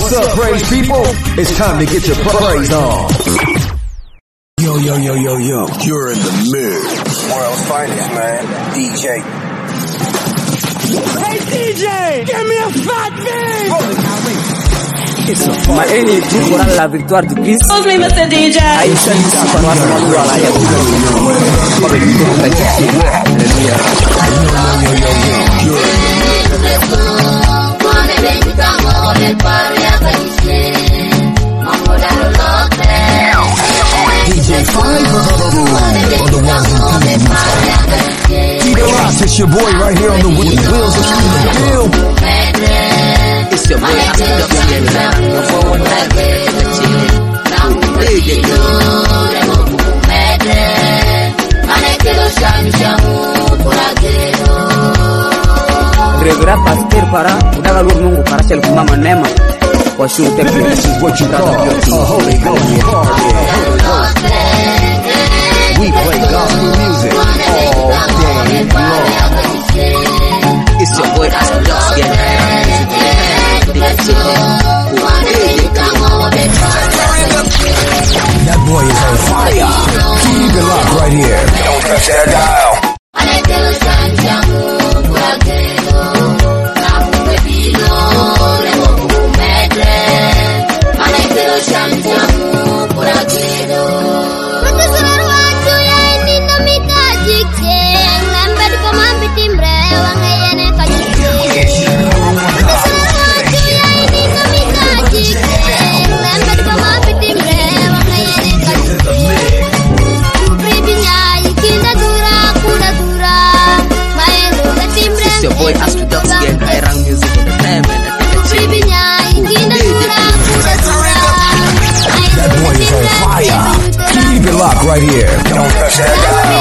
What's up, praise people? It's time to get your praise on. Yo. You're in the mix. World's finest, man. DJ. Hey, DJ! Give me a fat beat! Ma eni pour la victoire du Christ. Excuse me, Mr. DJ. Aisha ni kwa watu wa la ya DJ 5 on the ones who keep it locked. It's your boy right here on the wheels of steel. It's your boy Regra pastor para udaga Mungu para chel kumama nema kwa shute. This is what you call a Holy Ghost party. We play gospel music all day long. It's your boy Astrodox again. That boy is on fire. Keep it locked right here. Don't touch that dial. It's your boy Astrodox again. Kairang music on the time and That boy is on fire. Keep it locked right here. Don't touch that dial.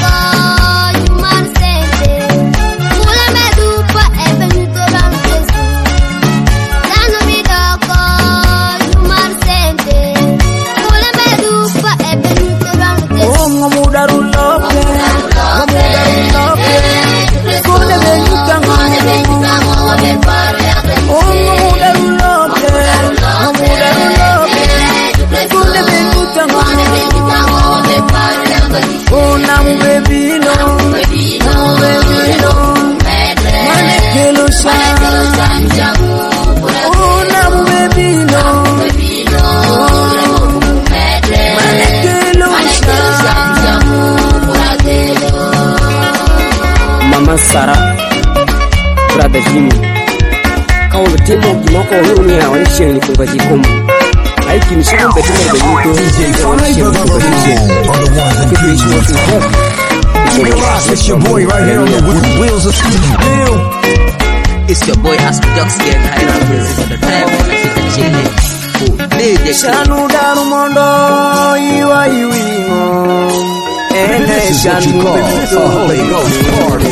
Sarah, brother Jimmy. Kau bertemu gimana kau hurufnya awal sini kau bagi kum. Aiki ni semua bertemu dengan itu. DJ 5 on the ones that keep it locked. It's your boy right here on the wheels of steel. It's your boy Astrodox again. Kairang music on the time and kita chilling. Shanu daru mondo iwa iwingo. This is what you call a Holy Ghost party.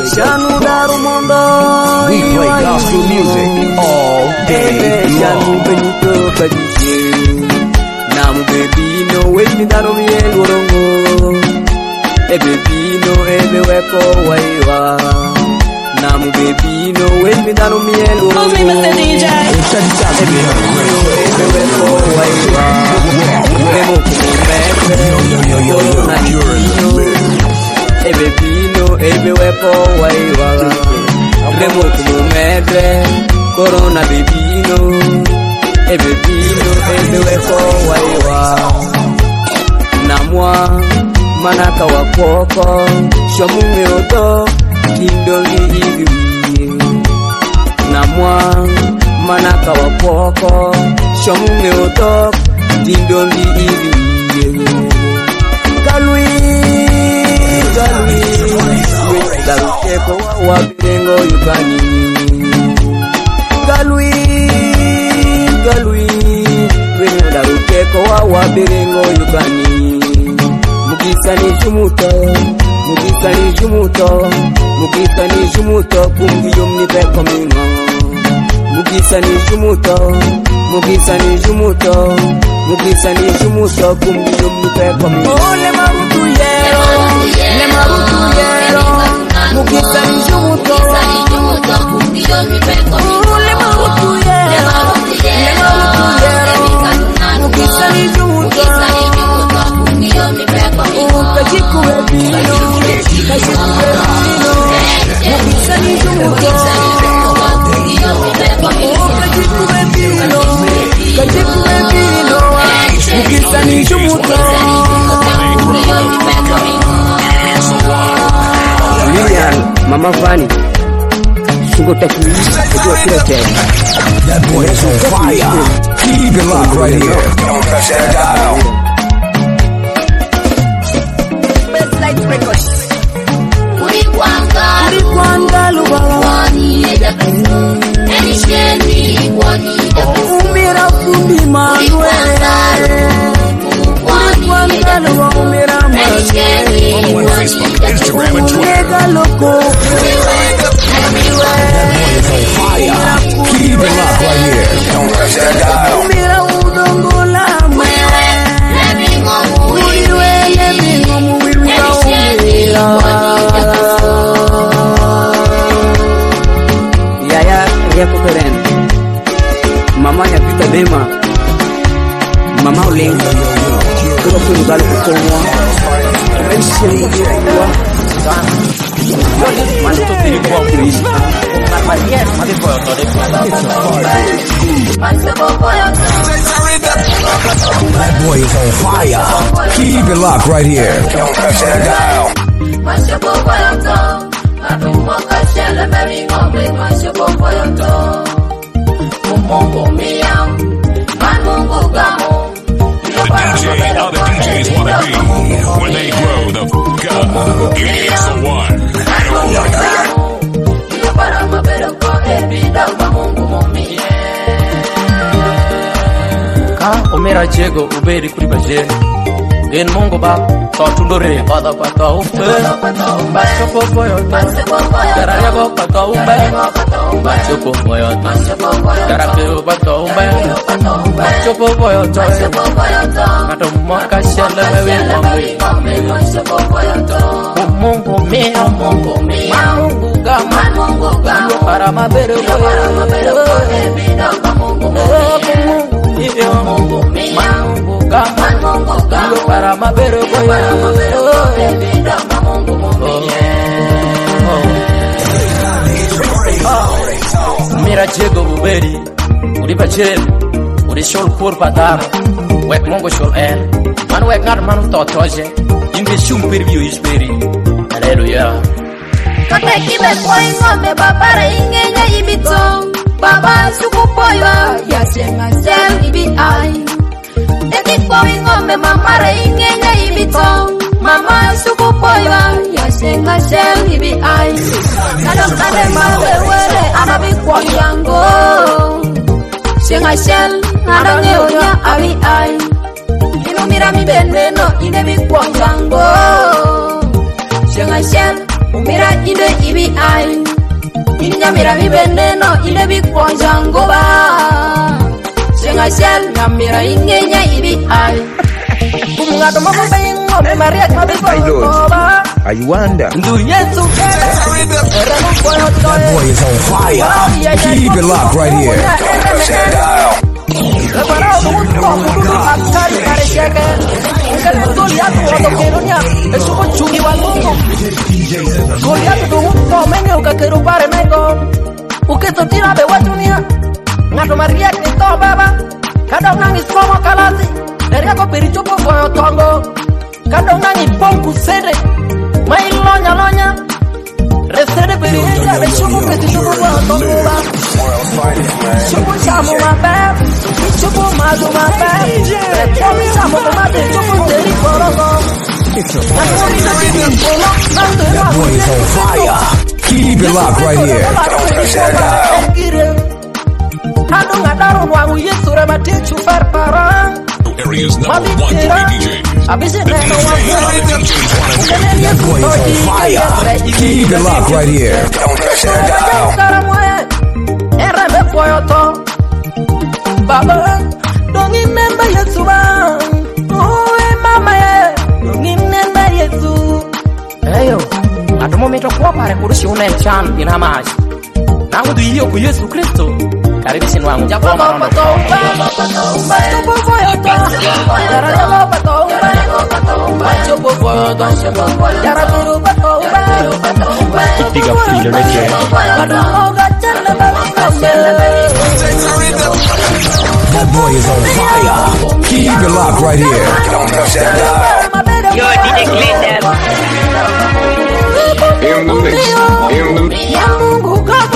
We play gospel music all day long. Namu baby no way mi daro mi elworongo. E baby no ebe weko waiwa. Namu baby no way mi daro mi elworongo. Excuse me, Mr. DJ. Ebe weko waiwa. Emo Ebe pino, ebe wepo waiwa. Remo kumu medre, corona bebino. Ebe pino, ebe wepo waiwa. Namwa, manaka wakoko. Shomunge oto, kindongi igiwi. Namwa, manaka wakoko. Shomunge oto, kindongi igiwi. Galui Darukeko wa birengo yugani. Galui Wenyo darukeko wa birengo yugani. Mukisani jumuto kumbi yomni peko mingo. Mukisani jumuto kumbi yomni peko mingo. Le marutu yero Mukisani jumuto kumbi yomni peko mingo. Le marutu yero Lilian, Mama Vani, That boy is on fire. Keep it locked right here. Don't touch that dial. Umira fundi On Facebook, Instagram, and Twitter. That boy is on fire. Keep it locked right here. Don't touch that dial. Yaya Riako Keren, Mama ya Vita Bema, Mama Uling, Kuro Kurugal Kukomwa, Mention Kuwa, Manto Pilipwa Kuis, That boy is on fire. Keep it locked right here. Don't touch that dial. How the DJs want to be when they grow the f*** up. It's the one and only. Ka omera jego uberi kuri bajeni gen mongo ba to tundore pada pata umbe bacho poyo kararia go pata umbe bacho poyo kararia pata umbe bacho poyo mato maka shele wewe mongo me mongo gama yo para mabere para mabere mira jego buberi uri bachel uri shol kur padar wek mongo shol el man wek ngar man totoje inde shumpir view isperi hallelujah kate kibe koi ngome babare ingenya ibito baba sukupoyo yasenga sel ibi ai eki koi ngome mamare ingenya ibito mama sukupoyo yasenga sel ibi ai kadang kadang mawewere anabi koi yango senga sel nadang yonya abi ai inumira mi beneno inebi koi yango senga sel umira ide ibi ai inyamira mi beneno ile bi kwanjango ba senga sel nyamira ingenya ibi ai kumga to mama bengo me maria ka bi ba I wonder. ndu yesu That boy is on fire. Keep it locked right here. Don't touch that dial. Ngato maria ni to baba kadang nangis komo kalasi dari aku peri coba koyo tongo kadang nangis pongku sere mai lonya resere peri ya be chubu peti chubu koyo tongo ba World's finest, man. chubu chamu mabe chubu mazu mabe repomi chamu mabe chubu teri korogo That boy is on fire. Keep it locked right here. Don't touch that dial. Kado ngadaro wangu Yesu remati chufar parang Area's number one party DJs. abise The neno DJ, wangu how the DJs want to be. That boy is on fire. Keep it locked right here. Don't touch that dial. karamwe erebe foyoto baba dongi memba Yesu bang oe mama ye dongi memba Yesu eyo atomo mito kwa pare kurushi una chan inamaji nangu duiyo ku Yesu Kristo karibu sinu wangu japo marondo Tiga filo leche. That boy is on fire. Keep Keep it locked right here. Don't touch that dial. Yo, DJ Glendale. In the mix. In the mix.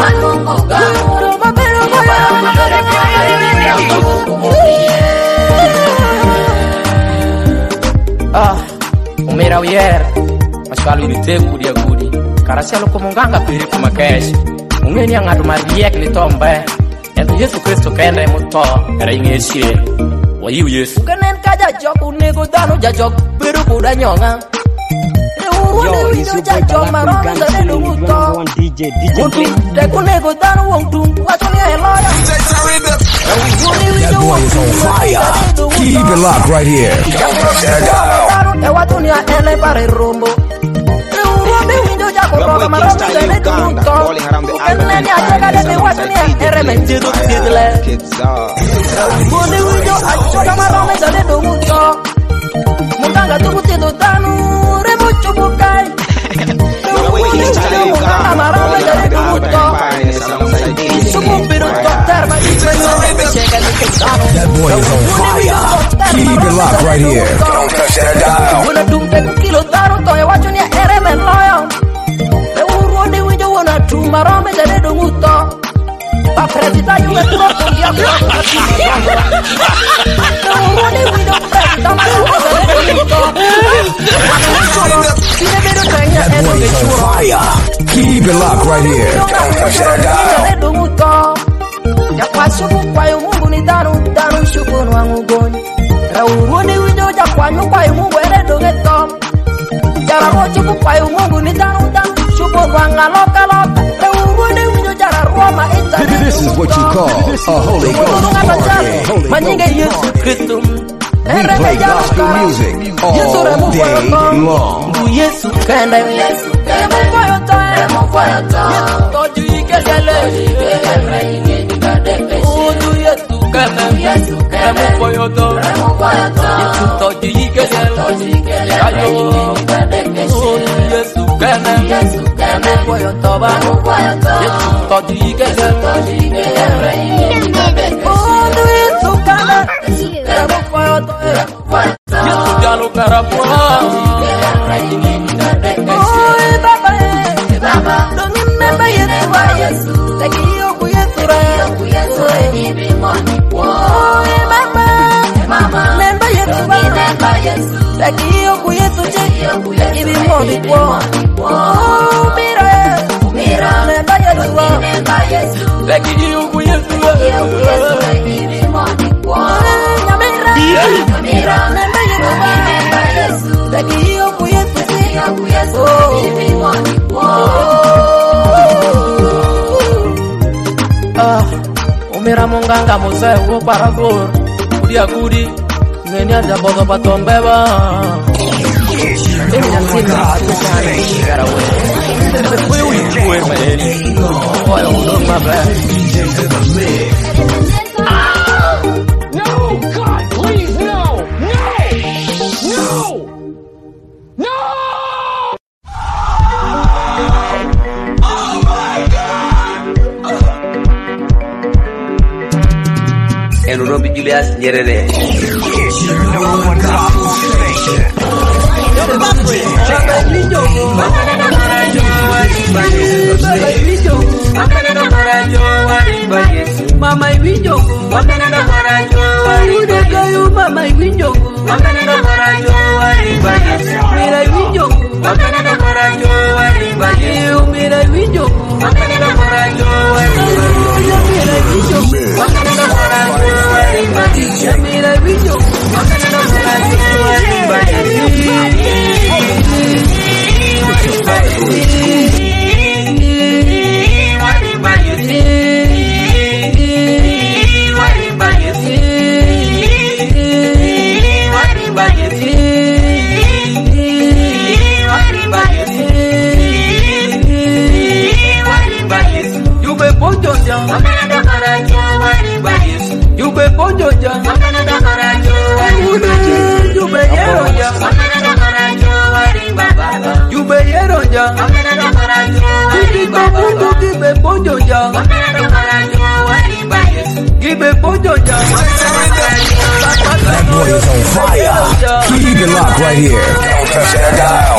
Umera uyer maswalu bite kudia gudi karasialo komunganga piri kumakesh ungeni angadu mariek ni tombe ento Yesu Kristo kende muto era ingesie wayu Yesu kenen kaja jok unego dano jajok biru kuda nyonga Yo, it's your boy Balak Gansi, DJ Kunego dano wong tung watonia eloya That boy is on fire. Keep it locked right here. Don't touch that dial. Ewatunia ele pare rombo That boy is on fire. Keep it locked right here. Don't touch that That boy is on fire. Keep it locked right here. Don't touch that dial. Jakwasuku kwa Mungu ni daru shukuru wangu goni. Rauruni wido jakwanyu kwa Mungu ere dogetom. Jara rochuku kwa Mungu ni daru shukuru wanga loka. Rauruni wido jara Roma ita. This is what you call a Holy Ghost party. Manyinge Yesu Kristo. We play gospel music all day long. Yesu kende Yesu toju ikesele Udu Yesu kende Yesu foyoto Yesu toju ikesele ayo Udu Yesu kende Yesu foyoto ba Yesu toju ikesele Udu Yesu kende foyoto Yesu jalo karapwa Baba, don't remember Yesu, like you Yesu, Mama, remember Yesu, like you Yesu, even more Mira, remember Yesu, like you Umira munganga mose uo parazor Kudia kudi Ngeni aja bodo baton beba Demi nasini Kusane Gara we We mayeni Oya udon mabe No, God, please, no! No! No! No! And Robbie Julius Nyerere. Mama Iwinjongo, Wakanada Marajo, Udegayo, Mama Iwinjongo, Wakanada Marajo, Mira Iwinjongo, Wakanada Marajo, Mira Iwinjongo, Wakanada Marajo, Mira Iwinjongo, Wakanada Marajo, Mira Iwinjongo, Wakanada You be ponjoja, you be yeroja, you be yeroja, give me ponjoja, give me ponjoja. That boy is on fire. Keep it locked right here. Don't touch that dial.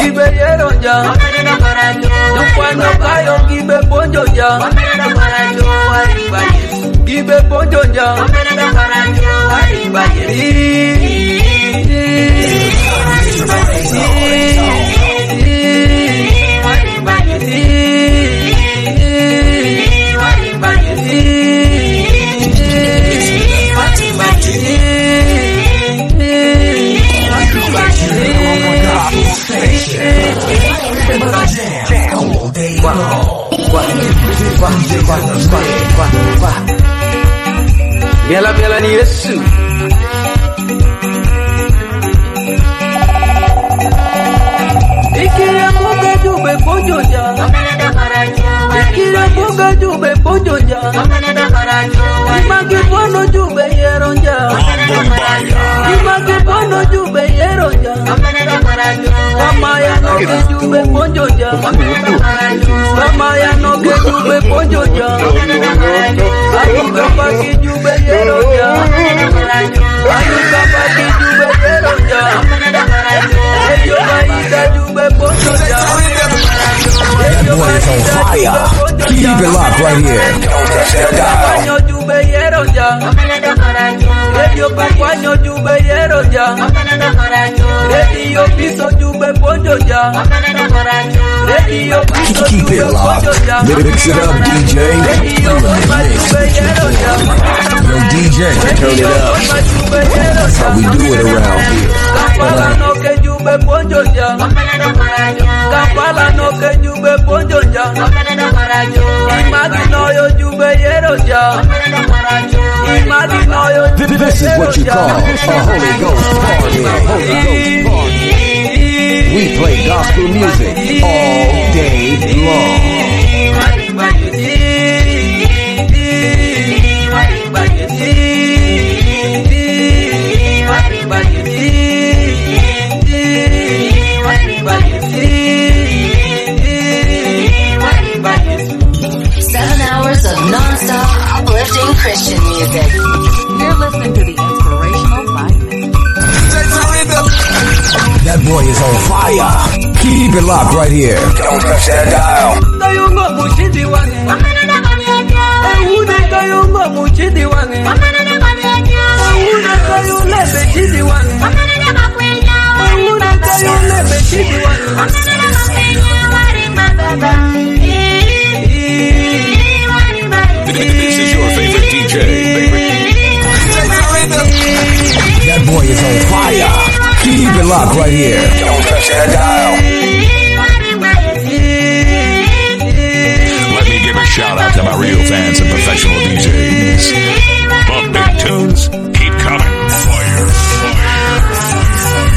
Bela ni Yesu. Ikira boga jube pojoja. Ikira boga jube pojoja. Image bono jube yeronja. Image bono jube yeronja. Kamaya no ke jube pojoja. Kamaya no ke jube pojoja. Ayuka pagi jube yeronja. Ayuka pagi jube yeronja. Eyo baida jube pojoja. That boy is on fire. Keep it locked right here. Don't touch that dial. Jube yeronja. Eyo pakwanyo jube yeronja. Eyo piso jube pojoja. Eyo piso Keep jube it locked. pojoja. Mix it up, DJ. Eyo jube yeronja. Yo, DJ, turn it up. That's how we do it around here. Kampala no ke jube pojoja. Kampala no ke jube pojoja. Imagi no yo jube yeronja. Imagi no yo jube This is what you call a Holy Ghost party. Holy Ghost party. We play gospel music all day long. Christian music. You're listening to the Inspirational Vitamin. That boy is on fire. Keep it locked right here. Don't touch that dial. Kayungo mushidi wange. Ehune kayungo mushidi wange. Ehune kayule bechidi wange. Ehune kayule bechidi wange. This is your favorite DJ. That boy is on fire. Keep it locked right here. Don't touch that dial. Let me give a shout out to my real fans and professional DJs. Bump big tunes, keep coming. Fire, fire, fire.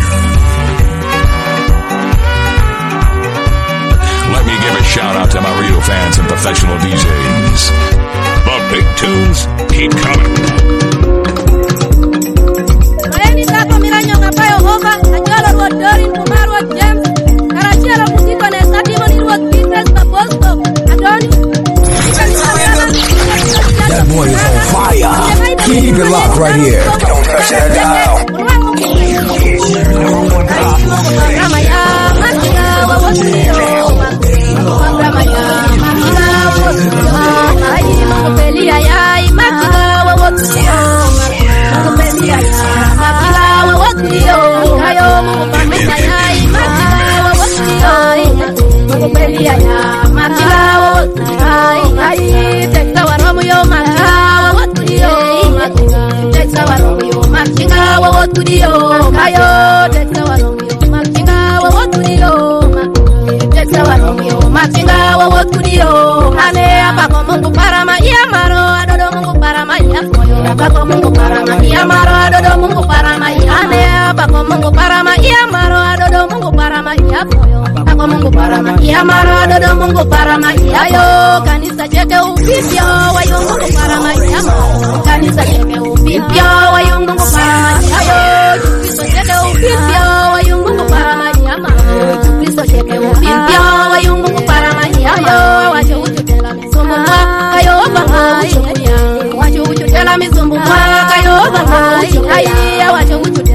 Let me give a shout out to my real fans and professional DJs. Bump big tunes, keep coming. That boy is on fire. Keep it locked right here. Don't touch that dial. Mungu para mayayo kanisa cheke upipyo wayo Mungu para mayayo kanisa cheke upipyo wayo Mungu para mayayo Kristo cheke upipyo wayo Mungu para mayayo Kristo cheke upipyo wayo Mungu para mayayo wacho uchutela misumbu mwaka yo banga wacho uchutela misumbu mwaka yo banga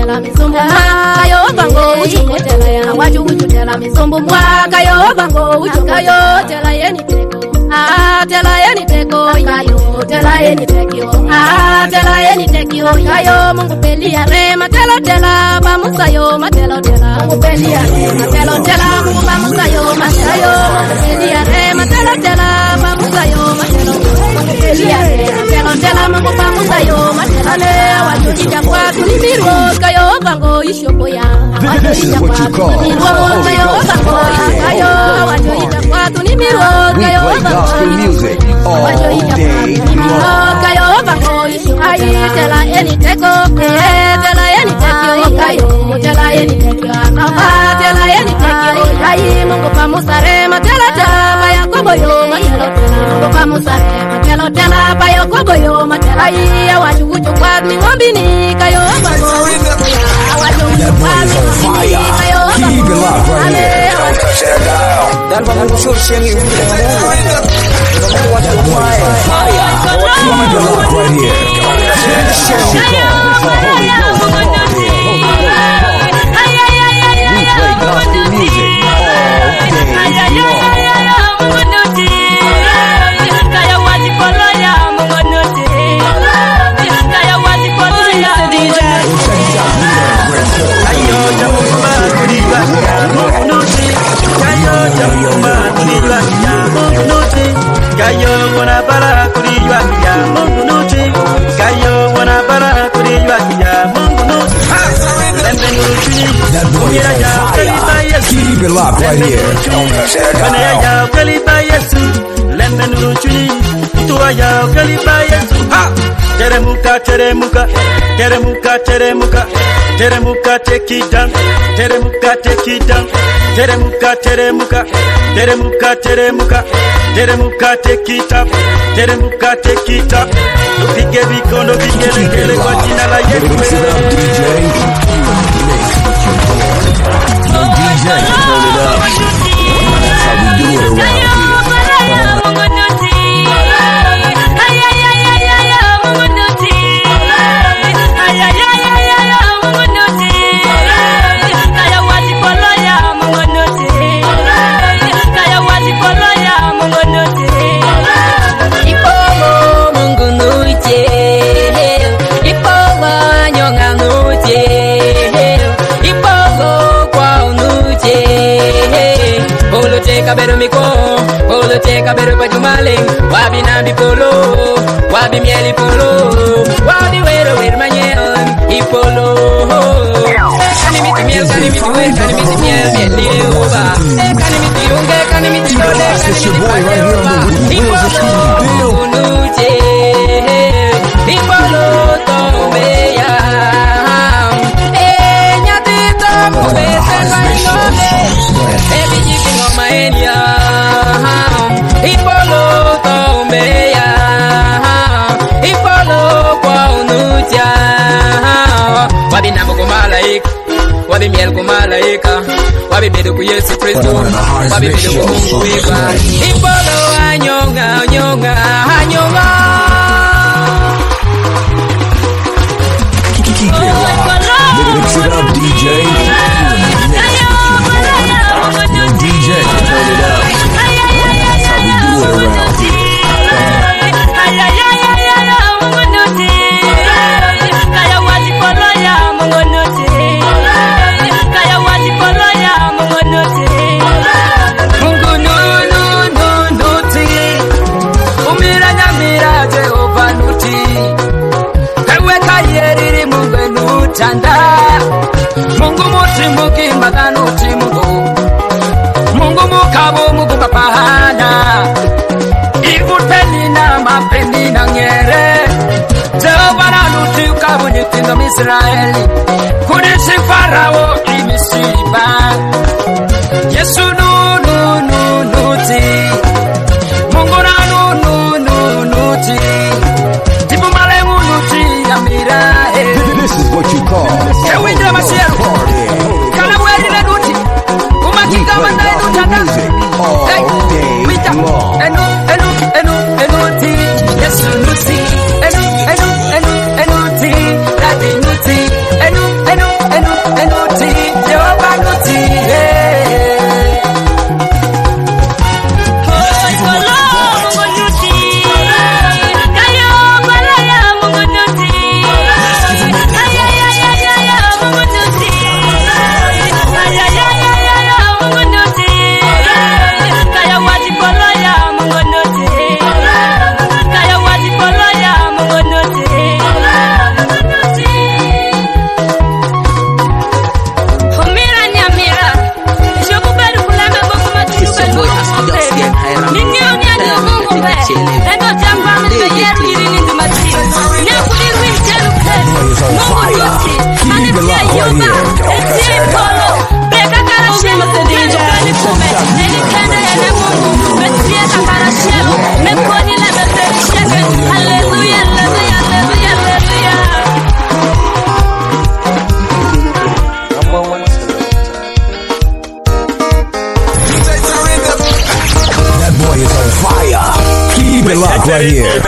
tela misumbu kayo bango uchuko tela ya waju tela misumbu kayo bango uchuko kayo tela yeni teko tela yeni teko kayo tela yeni tekio tela yeni tekio kayo mungu pelia rema tela bamusayo matelo tela mungu pelia rema tela mungu bamusayo matelo pelia rema tela bamusayo matelo pelia rema tela mungu bamusayo matelo wajojija kwa kunimiro kayo bango ishopo ya This is what you call kayo bango kayo wajojija kwa kunimiro kayo gospel music all day long. Kayo bango ishopo tela yeni teko tela yeni teko kayo tela yeni teko tela yeni teko kayi mungu pamusare matela taba ya koboyo matelo mungu pamusare matelo tela ba ya koboyo matela ya wajuju kwa ngombini kayo bango That boy is on fire. Keep it locked right here. Touch that dial. That boy is on fire. Keep it locked right here. We play gospel music all day long. Gayo wana para kurijwa kia Mungu nuti Gayo wana para kurijwa kia Mungu nuti Lembe nuti That boy is on fire. Keep it locked right here. Touch that Kane dial. ya ukalipa Yesu Lembe nuti Itua ya ukalipa Yesu Ha! Teremuka, teremuka Teremuka, teremuka Teremuka, take it down Teremuka, take it down Teremuka, teremuka Teremuka, teremuka Teremuka, take it up Teremuka, take it up Upige vikono, vigelegele kwa jina la Yesu Mix it up, DJ. Yo, DJ, turn it up. That's how we do it around here. Kabero miko, polo che kabero pa jumaling, wabi nambi polo, wabi mieli polo, wabi wero manyel, ipolo. Kani miti miel, kani miti wer, kani miti miel, mieli uba. Kani miti unge, kani miti pole, kani miti pole, ipolo nuche, ipolo tombeya. Nyatito mubete mainobe, ebi jikin o maenia. Ipolo tombeya, ipolo kwa unucha. Wabi namo kumalaika, wabi miel kumalaika, wabi bedu ku Yesu Kristo, wabi bedu ku Mungu wika. Ipolo anyonga, anyonga, anyonga. Keep it locked. Mix it up, DJ. Yo, DJ, turn it up. That's how we do it around here. Mungu nuti, umira nyamira Jehova nuti, ewe kayeriri Mungu nutanda, Mungu muti mukimbaga nuti Mungu mukabo Mungu mapahana, ikuteni na mapendi na ngere, Jehova nuti ukabo nyitindo Misraeli, kudisi Farao imisiba, Yesu nuti, Mungu nuti, tipu male nuti ya mirae. This is what you call Ewindra masiero, kana weri le nuti, umakika manda nutanda. music all day Wita, long. enuti, Yesu nuti, enuti, dadi nuti, right here.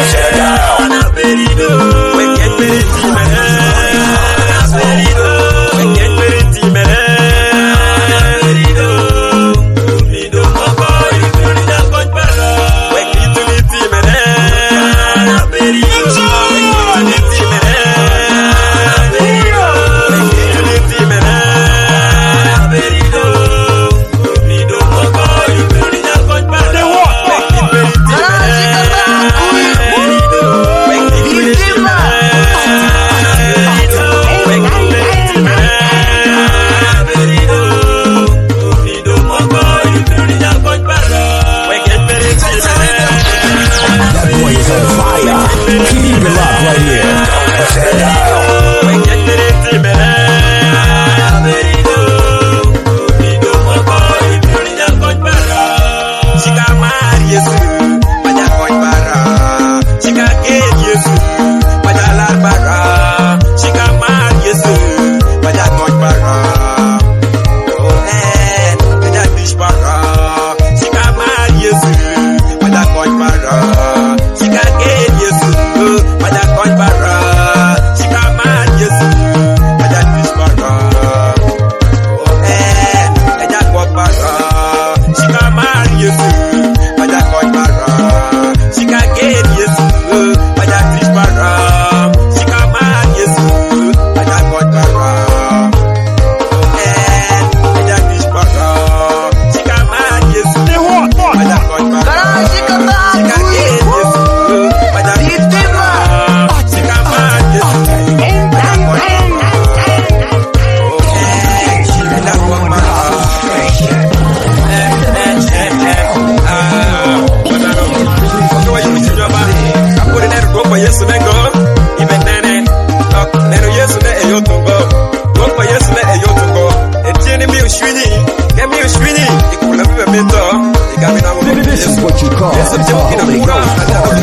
This is what you call Holy Ghost party.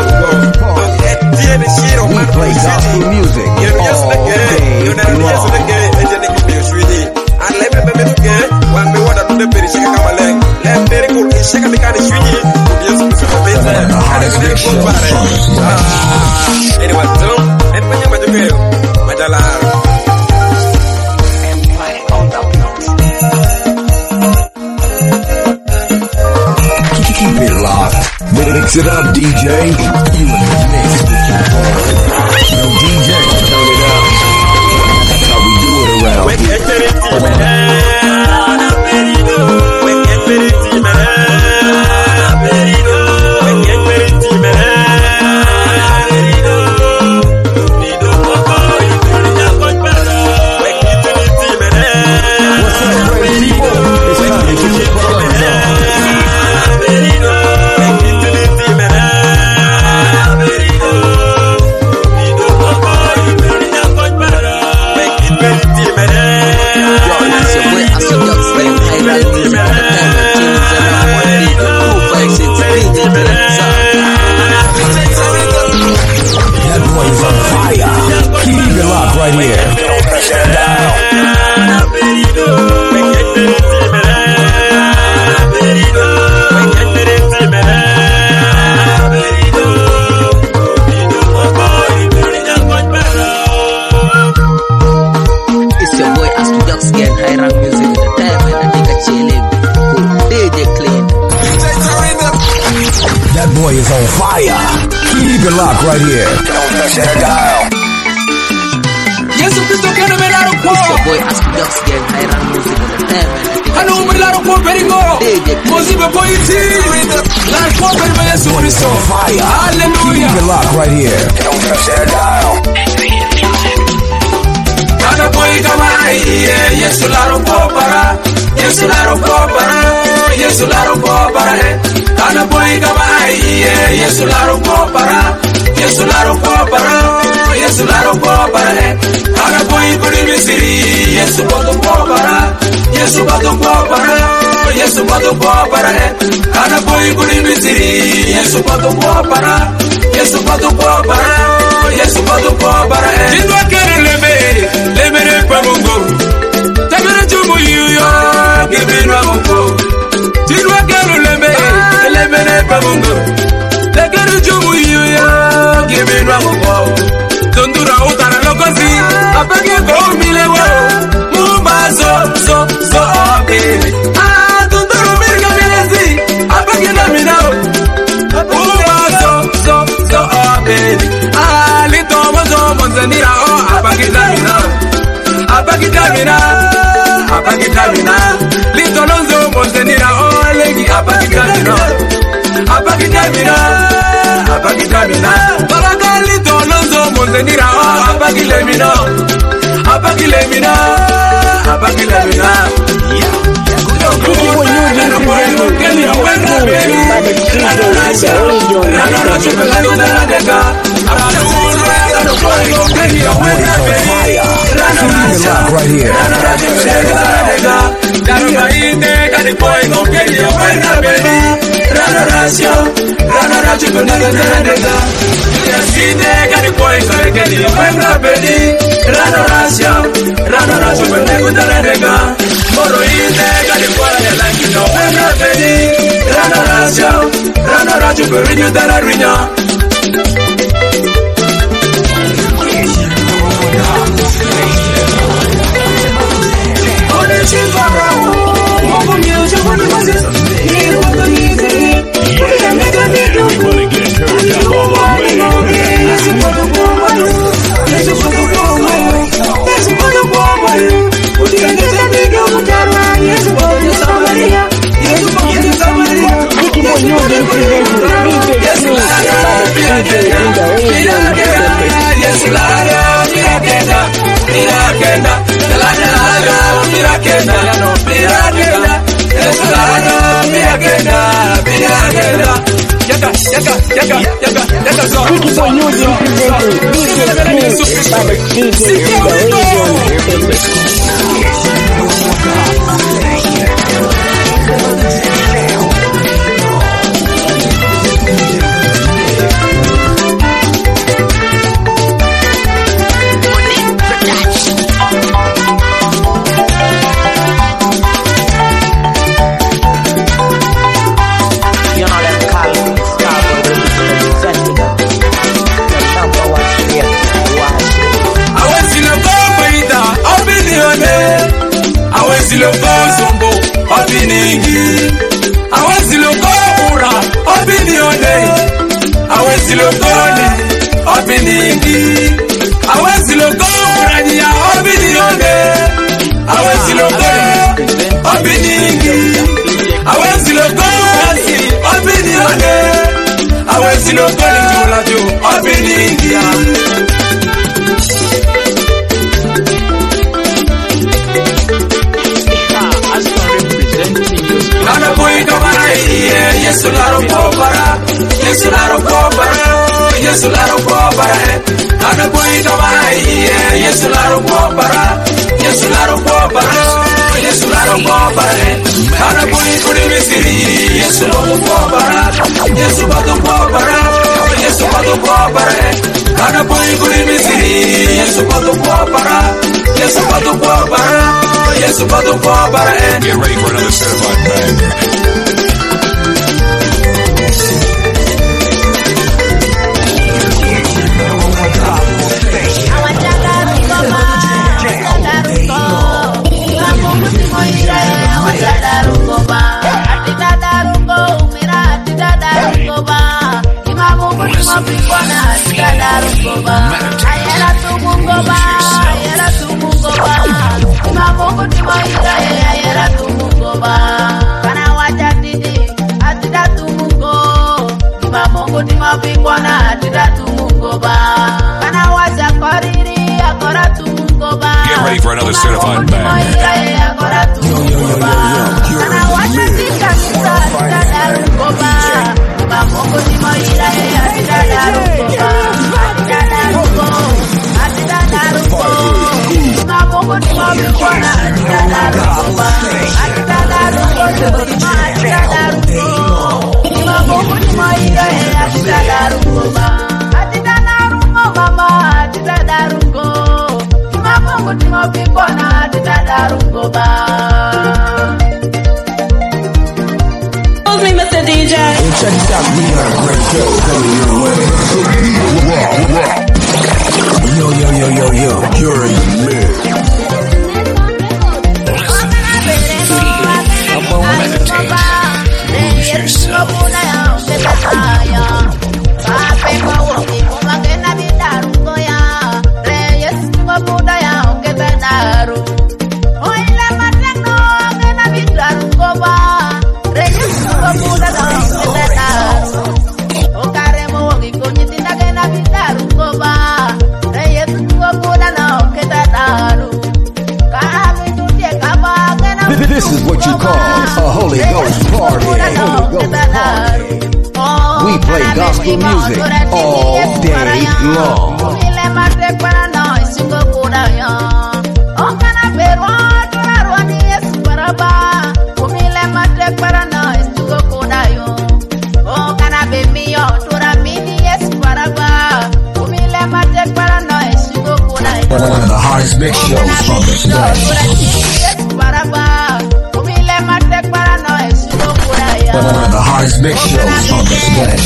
We play gospel music all Keep it locked. Mix it up, DJ. You in the mix with your boy. No DJ, turn it up. That's how we do it around here. What's up, great people? It's time to get your party on. That boy is on fire. Keep it locked right here. It's your boy Astro Ducks getting high rank music with the time and I think I chilling. DJ Clean. That boy is on fire. Keep it locked right here. Don't touch that dial. Yes, Cristo que no me la It's your boy Astro Ducks getting high rank music with the time and I think I know me la roco perigo. Così per poi ti la roco per me su Cristo. Fire. Hallelujah. Keep it locked right here. Don't touch that dial. Kana boy kama Yesu la roco para. Yesu la roco para. Yesu la roco para. Kana boy kama Yesu la roco para. Yesu la roco para. Yesu la roco para. Kana boy kuri misiri. Yesu bodo para. Yesu bodo para. Yesu bodo para. Kana boy kuri misiri. Yesu bodo para. Yesu bodo para. Yesu bodo para. Jinwa kere lebere pamungo. Tabere jumu yuyo. Gebirwa mungo. Jinwa kere lebere pamungo. Legere apakitamina litolonzo monzenira olengi apakitamina apakitamina apakitamina baraka litolonzo monzenira apakilemina apakilemina apakilemina Everybody get turned up all the way. Get ready for another certified banger. Get ready for another certified banger. Mr. DJ. Check it out, we got a great show coming your way. Yo, you're in the mix. Lose yourself. Oye, la gospel music all day long. One of the hottest mix shows on the stage. One of the hottest mix shows on the stage.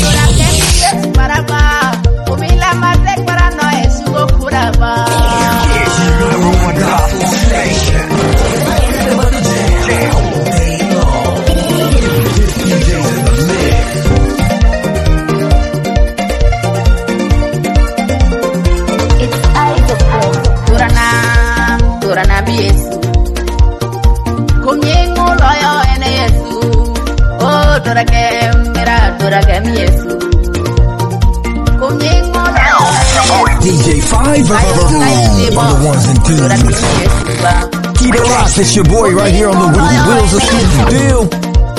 DJ 5 on the ones and twos. Keep it locked, it's your boy right here on the wheels of Steel.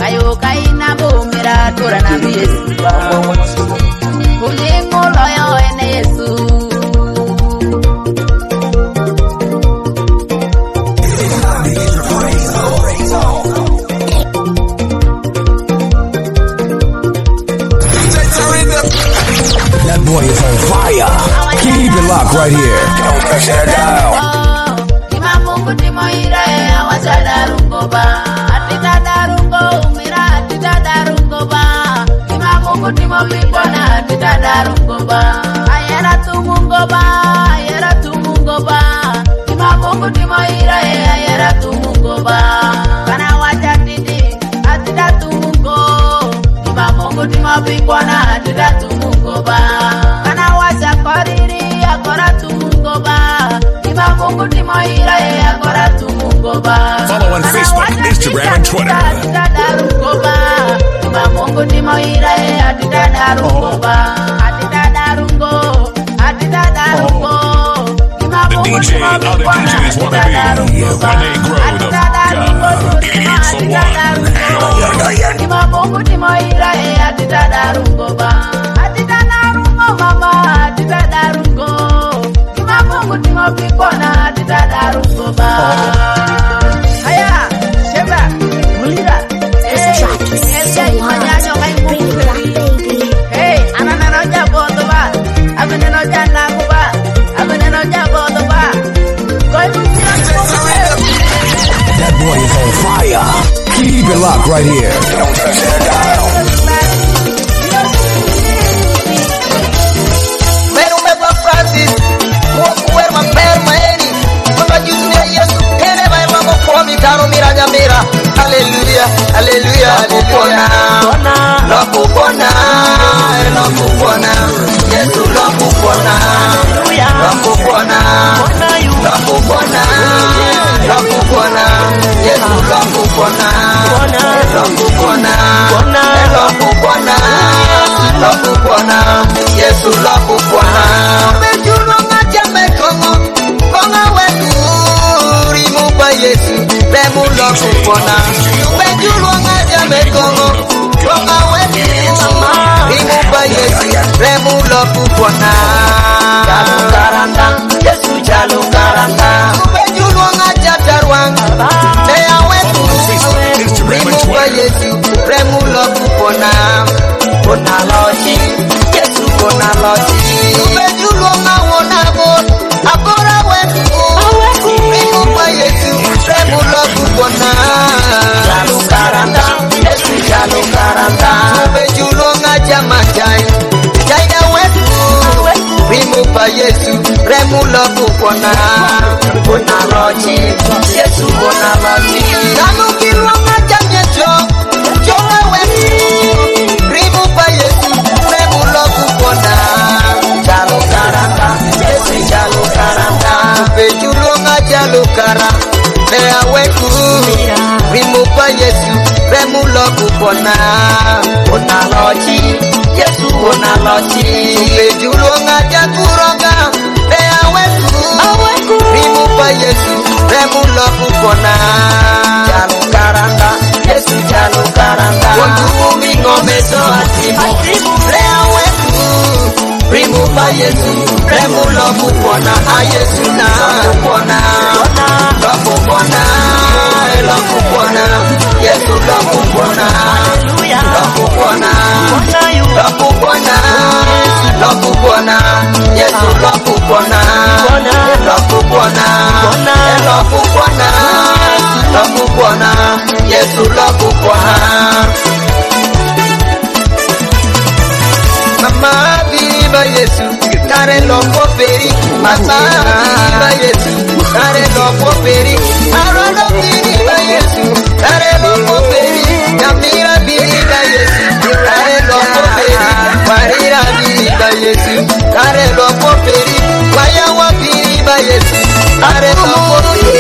That boy is on fire. Keep it locked right here. Don't touch that dial. Follow on Facebook, Instagram, and Twitter. The DJ other DJs want to be when they grow the fuck up. It's the That boy is on fire. Keep it locked right here. Don't touch that dial. Hallelujah, hallelujah, hallelujah. Lokupona, lokupona, Yesu lokupona, lokupona, lokupona, lokupona, Yesu lokupona, lokupona, lokupona, lokupona, Yesu lokupona. Bejulo ngajame kongo, konga wetu, rimu kwa Yesu, remu lokupona. Bejulo ngajame kongo, konga wetu, rimu kwa Yesu, remu lokupona. Jalu karanta, Yesu jalu karanta. Bejulo ngajatarwang, mea wetu, rimu kwa Yesu, remu lokupona. Kona loji, Yesu kona loji. Bejulo ngawonabo, abora wetu, rimu kwa Yesu, remu lokupona. Jalu karanta, Yesu jalu karanta. Bejulo ngajamajai, jaida wetu, rimu kwa Yesu, remu lokupona. Kona loji, Yesu kona loji. Kanu kilwa ngajamyejo, jonga wetu, rimu kwa Yesu, remu lokupona. Jalu karanta, Yesu jalu karanta. Bejulo ngajalu karanta. Mea wetu, rimu kwa Yesu, remu lokupona. Kona loji, Yesu kona loji. Bejulo ngajakuroga, mea wetu, rimu kwa Yesu, remu lokupona. Jalu karanta, Yesu jalu karanta. Wantu mingo meso atimu, mea wetu, Yesu remu lofu pona a Yesu na pona lofu pona lofu pona Yesu lofu pona lofu pona lofu pona lofu pona Yesu lofu pona lofu pona lofu pona lofu pona Yesu lofu pona. Mama viva Yesu, kare loco peri. Mama viva Yesu, kare loco peri. Arolo viva Yesu, kare loco peri. Yamira viva Yesu, kare loco peri. Marira viva Yesu, kare loco peri. Wayawa viva Yesu, kare loco peri.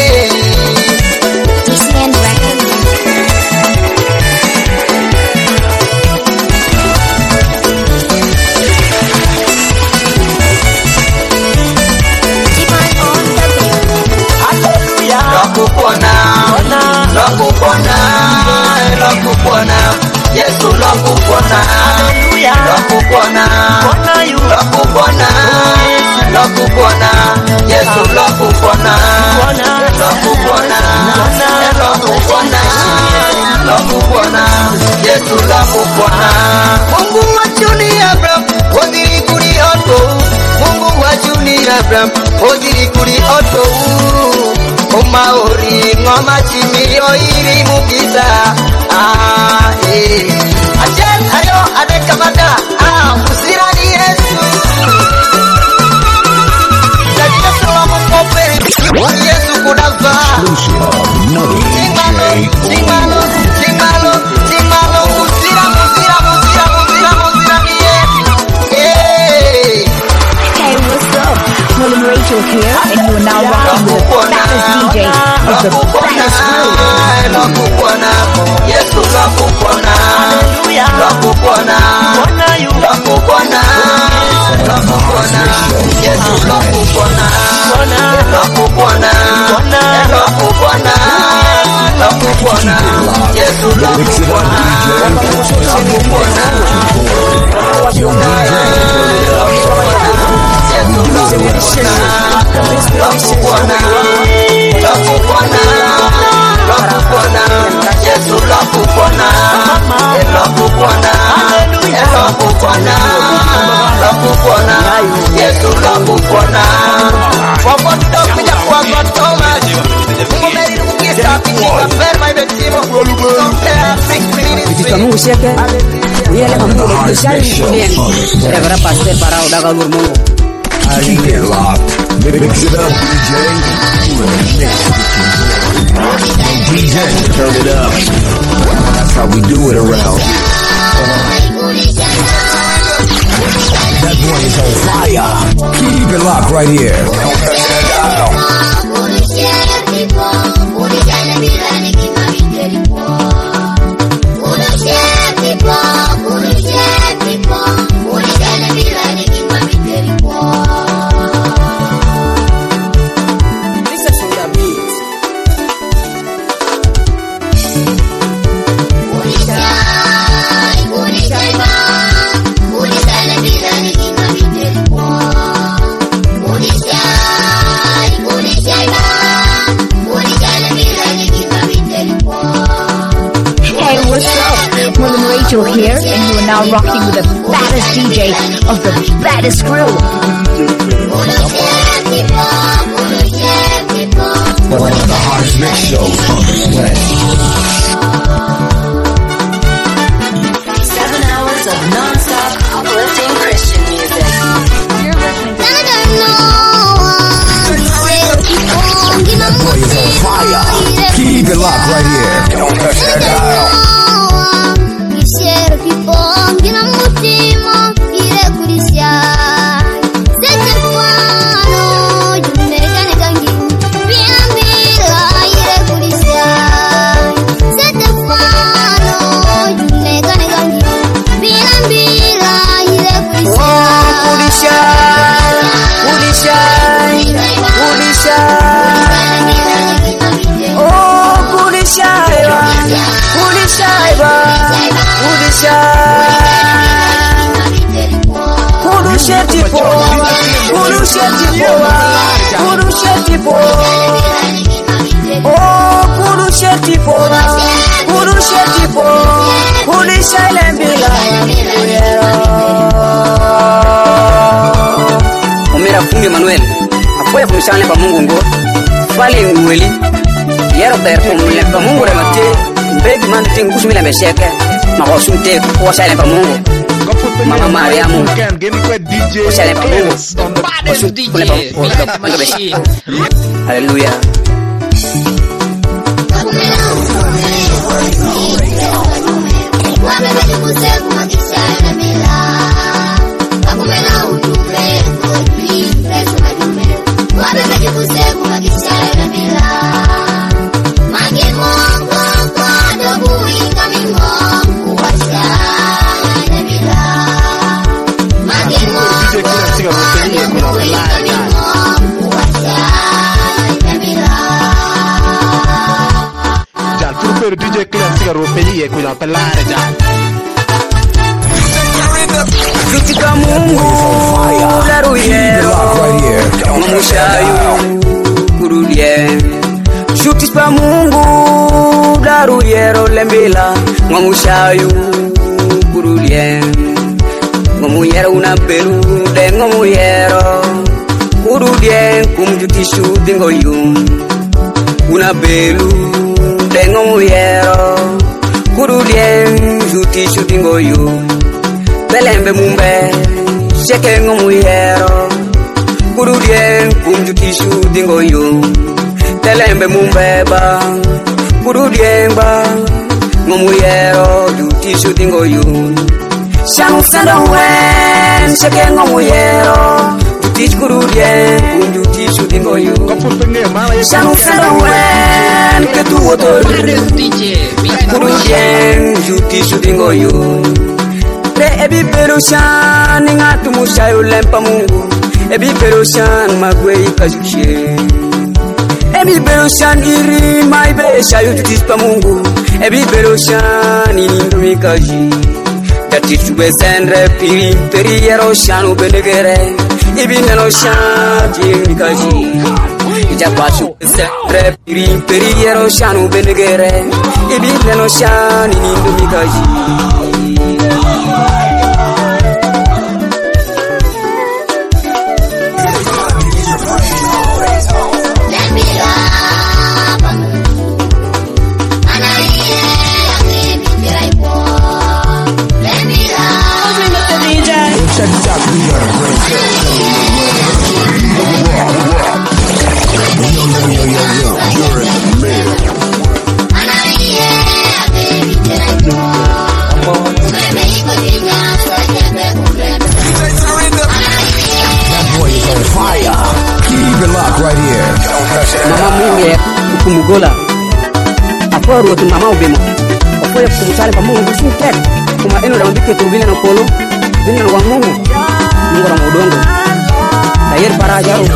Lokupona Yesu lokupona lokupona lokupona lokupona Yesu lokupona lokupona lokupona lokupona Yesu lokupona. Mungu wachuni Abraham odiri kuri oto. Mungu wachuni Abraham odiri kuri oto. Umaori ngoma chimiri oiri mukisa Ajen ayo ade kamada usira ni Yesu Jadi Yesu mukoperi Yesu kudava Singalo usira ni Yesu. Hey, what's up? William Rachel here, and you are now rocking with the fattest DJ of the fattest crew. Yesu lakupona, lakupona, lakupona, lakupona, Yesu lakupona, lakupona, lakupona, lakupona, Yesu lakupona, lakupona. Yesu lakupona, lakupona, lakupona, lakupona, Yesu lakupona. Waboto kuja kwa gotoma, kumeri kukisa pikika ferma ibetimo. Kamu usiake, uyele kamu kudeshari kunen. Era pastor para udah galur mungu. Keep it locked. Mix it up, DJ. DJ, turn it up. That's how we do it around here. That boy is on fire. Keep it locked right here. Rachel here, and you are now rocking with the fattest DJ of the fattest crew. One of the hottest mix shows on the planet. 7 hours of non-stop uplifting Christian music. You're listening to That boy is on fire. Keep it locked right here. Don't touch that dial. chale pa Mungu ngo. Wali ngweli. Yero ter kumle pa Mungu re mate. Begi man ting kusmila mesheke. Mako sunte ko chale pa Mungu. Mama Mariamu. Ko chale pa Mungu. Hallelujah. DJ Clean siga ropelie kuja pelare ja. Katika Mungu daruyero mamushayu kurudie. Shuti pa Mungu daruyero lembila mamushayu kurudie. Ngomuyero una pelu de ngomuyero kurudie kumjutishu dingoyu una pelu dengo muyero kurudien juti shootingo yu belembe mumbe sheke ngo muyero kurudien kumjuti shootingo yu belembe mumbe ba kurudien ba ngo muyero juti shootingo yu shanu sando wen sheke ngo muyero juti kurudien kumjuti shootingo yu shanu sando wen que tu motor kurudien juti shootingo yu re ebi perushan ngatu musayu lempa Mungu ebi perushan magwei kazushe ebi perushan iri mai be sayu juti pa Mungu ebi perushan inindumi kaji dati sube senre piri periero shanu benegere ibi nano shati kaji ija pasu sempre periero shanu benegere ibi neno shani nindu mikaji Kumugola aporu tu mama ubemo apoya kumchale pa Mungu suntet kuma eno da ndike turbina na polo dinna wa Mungu ngora modongo ayer para jaro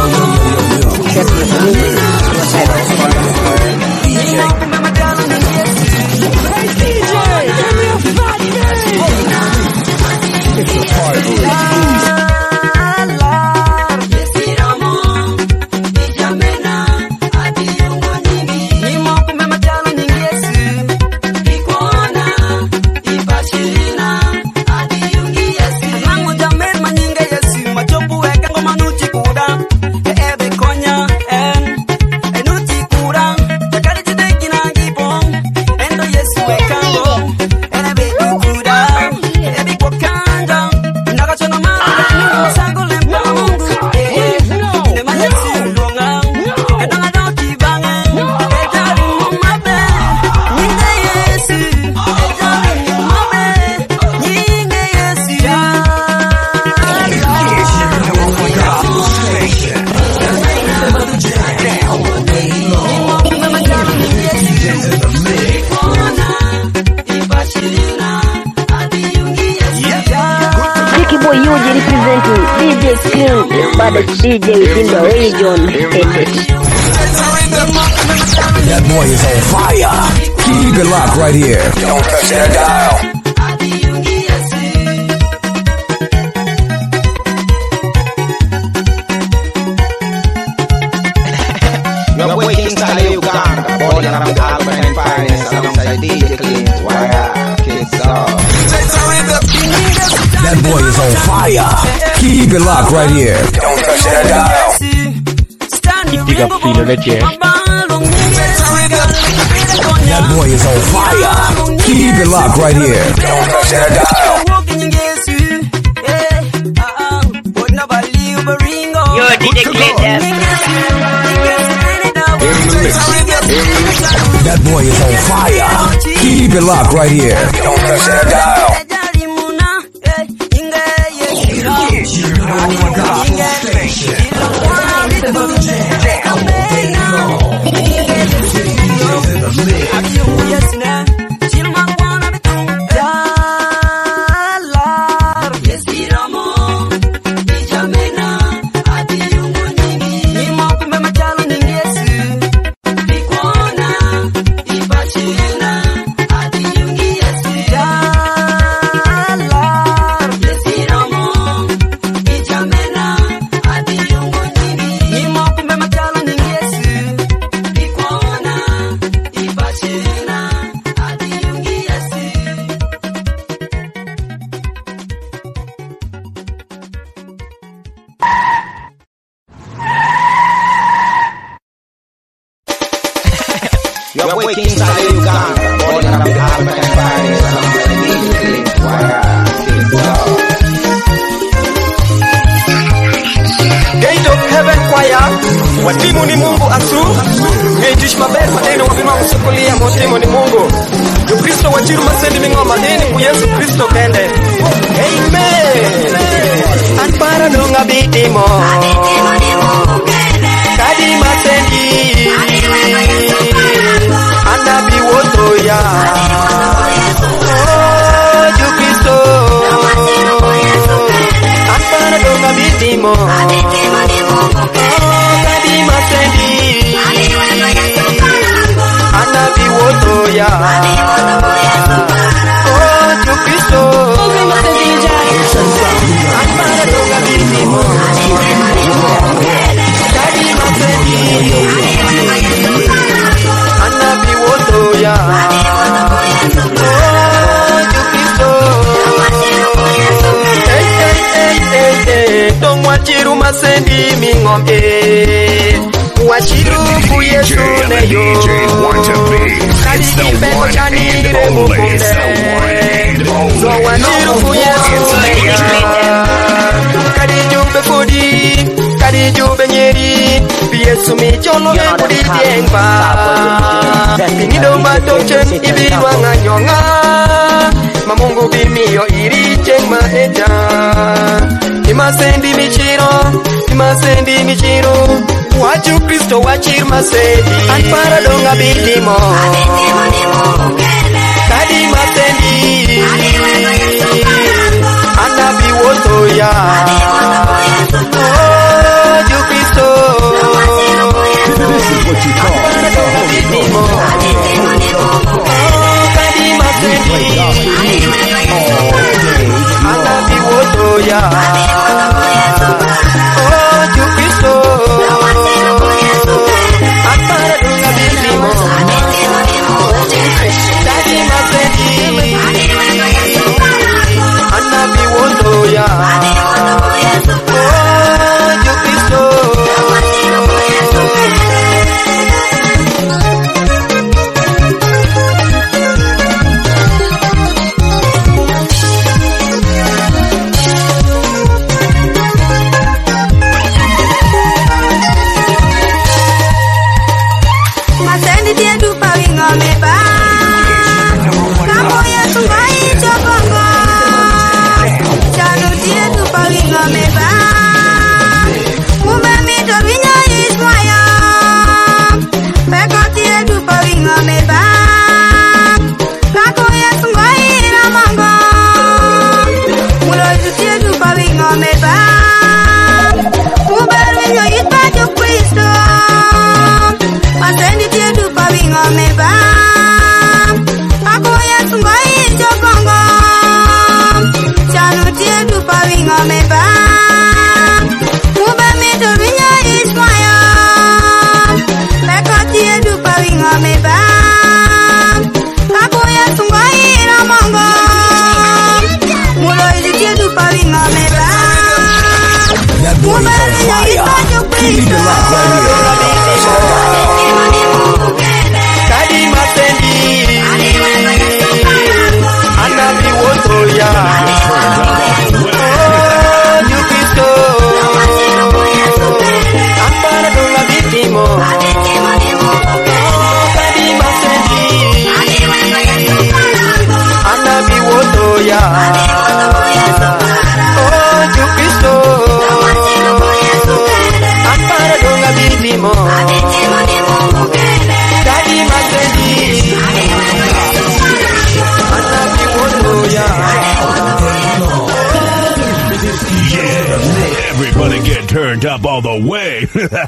DJ in the region. That boy is on fire. Keep it locked right here. Don't touch that dial. Your boy Kingston Uganda, born around Albert and Finance alongside DJ Clean. Wire, kids off. That boy is on fire. Keep it locked right here. Don't touch that dial. Ipiga pino leche. That boy is on fire. Keep it locked right here. Don't touch that dial. Yo, DJ Glitter. That boy is on fire. Keep it locked right here. Don't touch that dial. You're waking inside the Uganda, calling up the African parties, and I'm ready to link wire. Gate of Heaven Choir, watimu ni Mungu asu, ngetish mabel madeni wapima usukulia motimu ni Mungu. Yu Kristo wajiru masendi mingoma deni ku Yesu Kristo kende. Amen. Anpara dunga bitimo. Abitimo ni Mungu kende. Kadi masendi. Anabi woto ya. Oh, Yu Kristo. Anpara dunga bitimo. Abitimo ni Mungu kende. Kadi masendi. Anabi woto ya. Oh, Yu Kristo. Anpara dunga bitimo. Kadi masendi. Anabi woto ya. Oh, Yu Kristo. Tong wachiru masendi mingombe. Wachiru ku Yesu ne yo. Kadi kipeto chanire mukunde. So wachiru ku Yesu ne yo. Kadi jube kudi, kadi jube nyeri. Yesu mi cholo me kudi tiengba. Pingido matochen ibirwa nganyonga. Mamungu bimio iri chengma eja. Imasendi michiro. Wachu Kristo wachir masendi. Anpara donga bitimo. Abitimo ni Mungu kende. Kadi masendi. Anabi woto ya. Oh, Yu Kristo. Anpara donga bitimo. Abitimo ni Mungu kende. Kadi masendi. Anabi woto ya. Oh, Yu Kristo. Anpara donga bitimo. Kadi masendi. Anabi woto ya. Oh, Yu Kristo. Masendi dia dupa wingo meba. Kamu ya sumbai cokongo. Chanu dia dupa wingo meba. Mube mitor winya iswaya. Peko dia dupa wingo meba. Kamu ya sumbai ramongo. Mulo dia dupa wingo meba. Mube winya iswaya Kristo. Masendi dia dupa wingo meba. Aku ya sunggai jokongo. Chanu dia dupa wingo meba. Mube mitor winya iswaya. Peko dia dupa wingo meba. Aku ya sunggai ramongo. Mulo dia dupa wingo meba. That boy is on fire. Keep it locked right here. ya. Oh, Kristo. Apara donga bibimo. Tadi masendi. Anabi wono ya. Yeah, everybody get turned up all the way.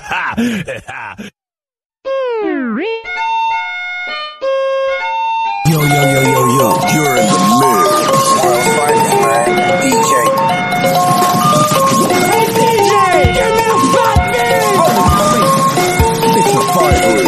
Yo, you're in the mix. DJ. Hey DJ, give me a fat beat! It's a fire.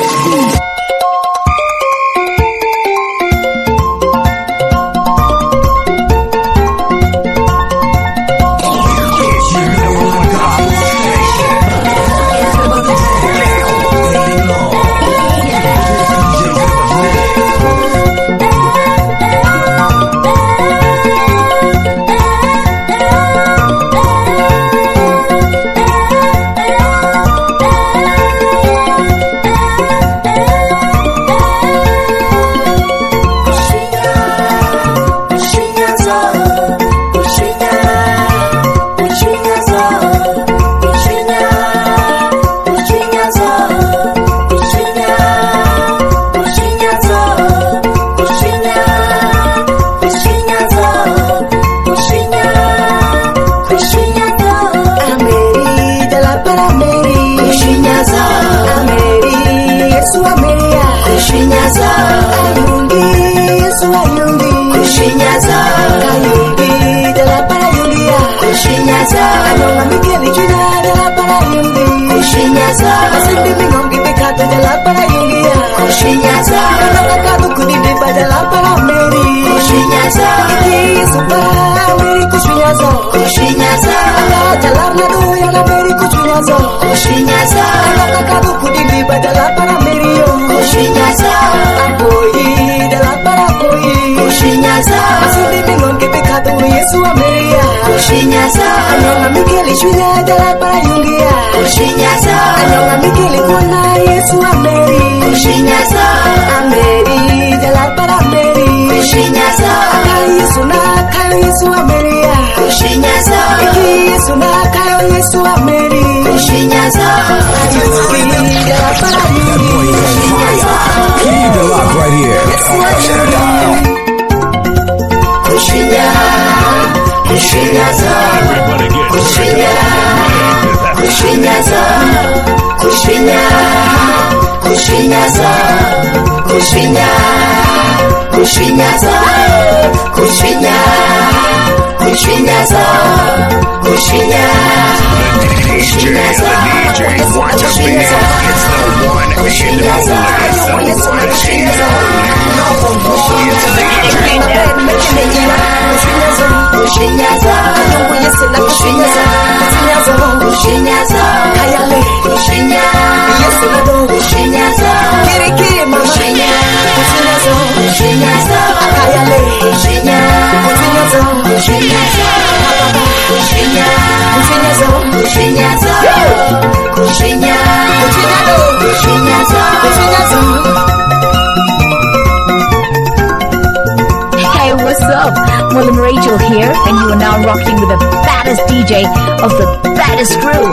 Hey, what's up? William Rachel here, and you are now rocking with the baddest DJ of the baddest crew.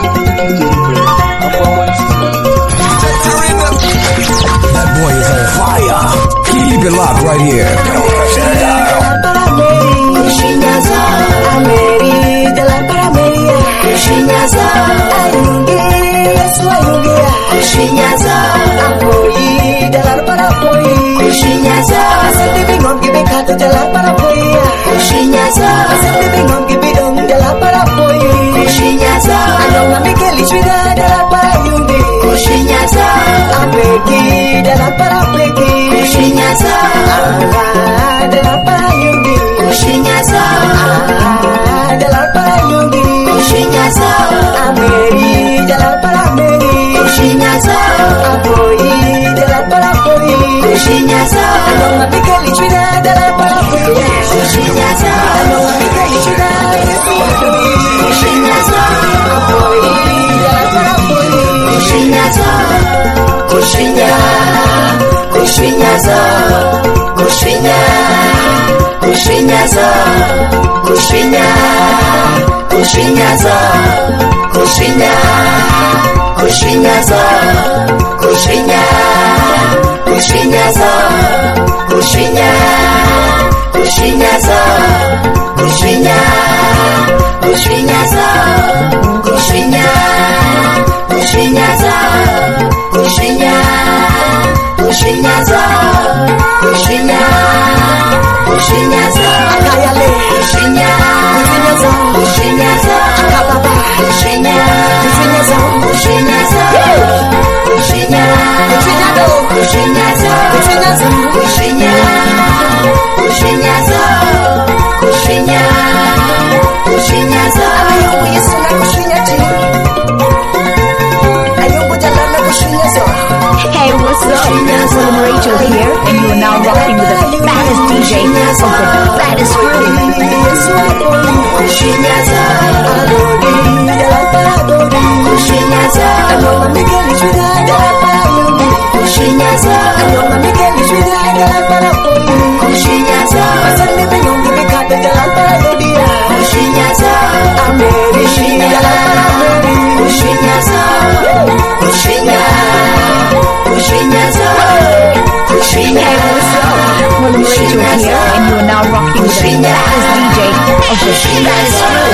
That boy is on fire. Keep it locked right here. kushinyaza, kushinya, kushinyaza, kushinya, kushinyaza, kushinya, kushinyaza, kushinya, kushinyaza, kushinya, kushinyaza, kushinya, kushinyaza, kushinya, kushinyaza, kushinya, kushinyaza, akayale, kushinya, kushinyaza, kushinyaza, akababa, kushinya, kushinyaza, kushinyaza, kushinya, kushinyaza, kushinyaza, kushinyaza, kushinya, kushinyaza, kushinya, kushinyaza, ayungu yisuna kushinyati, ayungu jalana kushinyaza. Hey, what's up? William Rachel here, and you are now rocking with the baddest DJ of the baddest crew. Hey, what's up? William Rachel here, and you are now rocking with the baddest DJ of the baddest crew.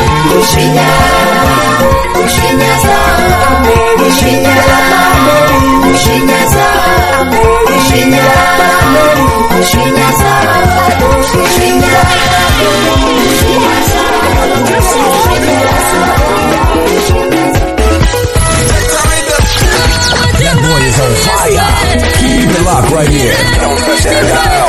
That boy is on fire. Keep it locked right here. Don't touch that dial.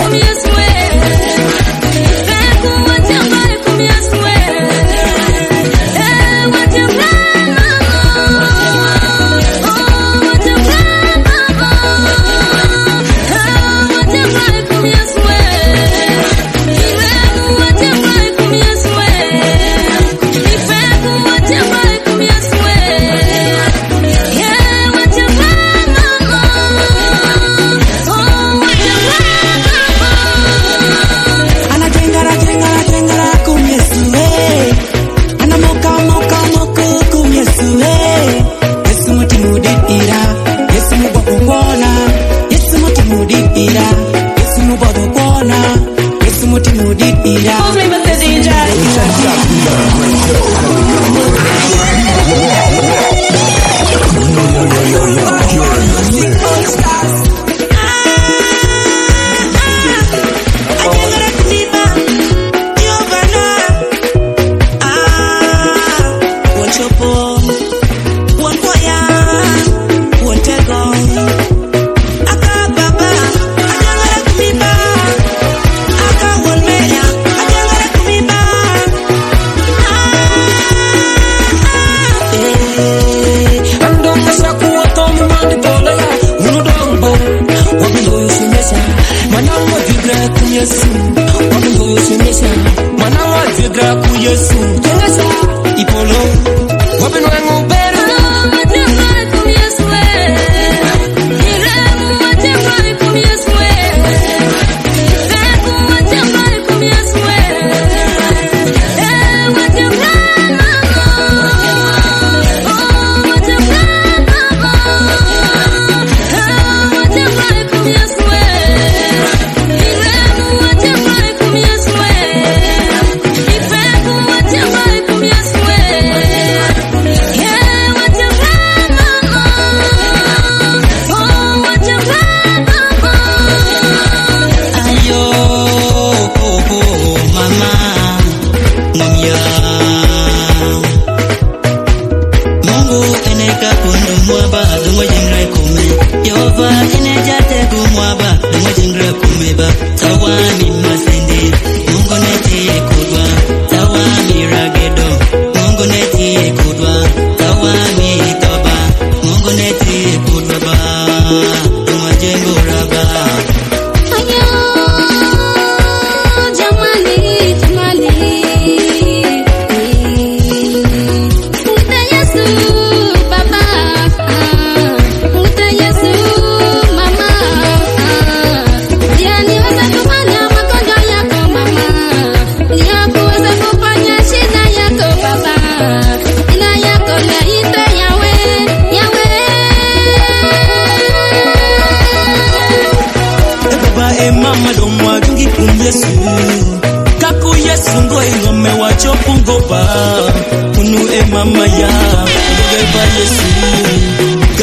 Mama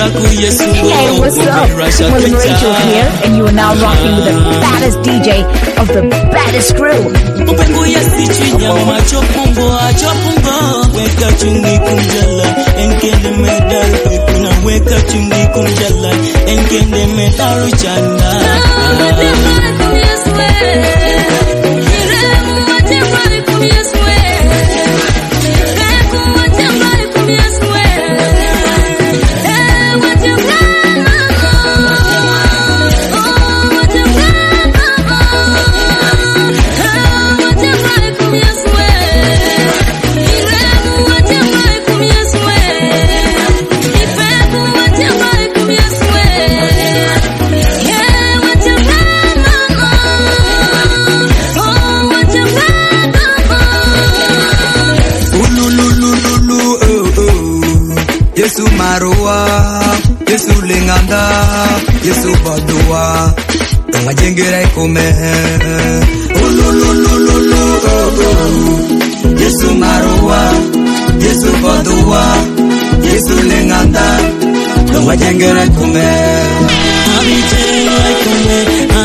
Hey, what's up? William Rachel here, and you are now rocking with the baddest DJ of the baddest crew. Yesu marua, Yesu linganda, Yesu badua, tunga jengere kume. Ulululululu, Yesu marua, Yesu badua, Yesu linganda, tunga jengere kume. Abijengra kume,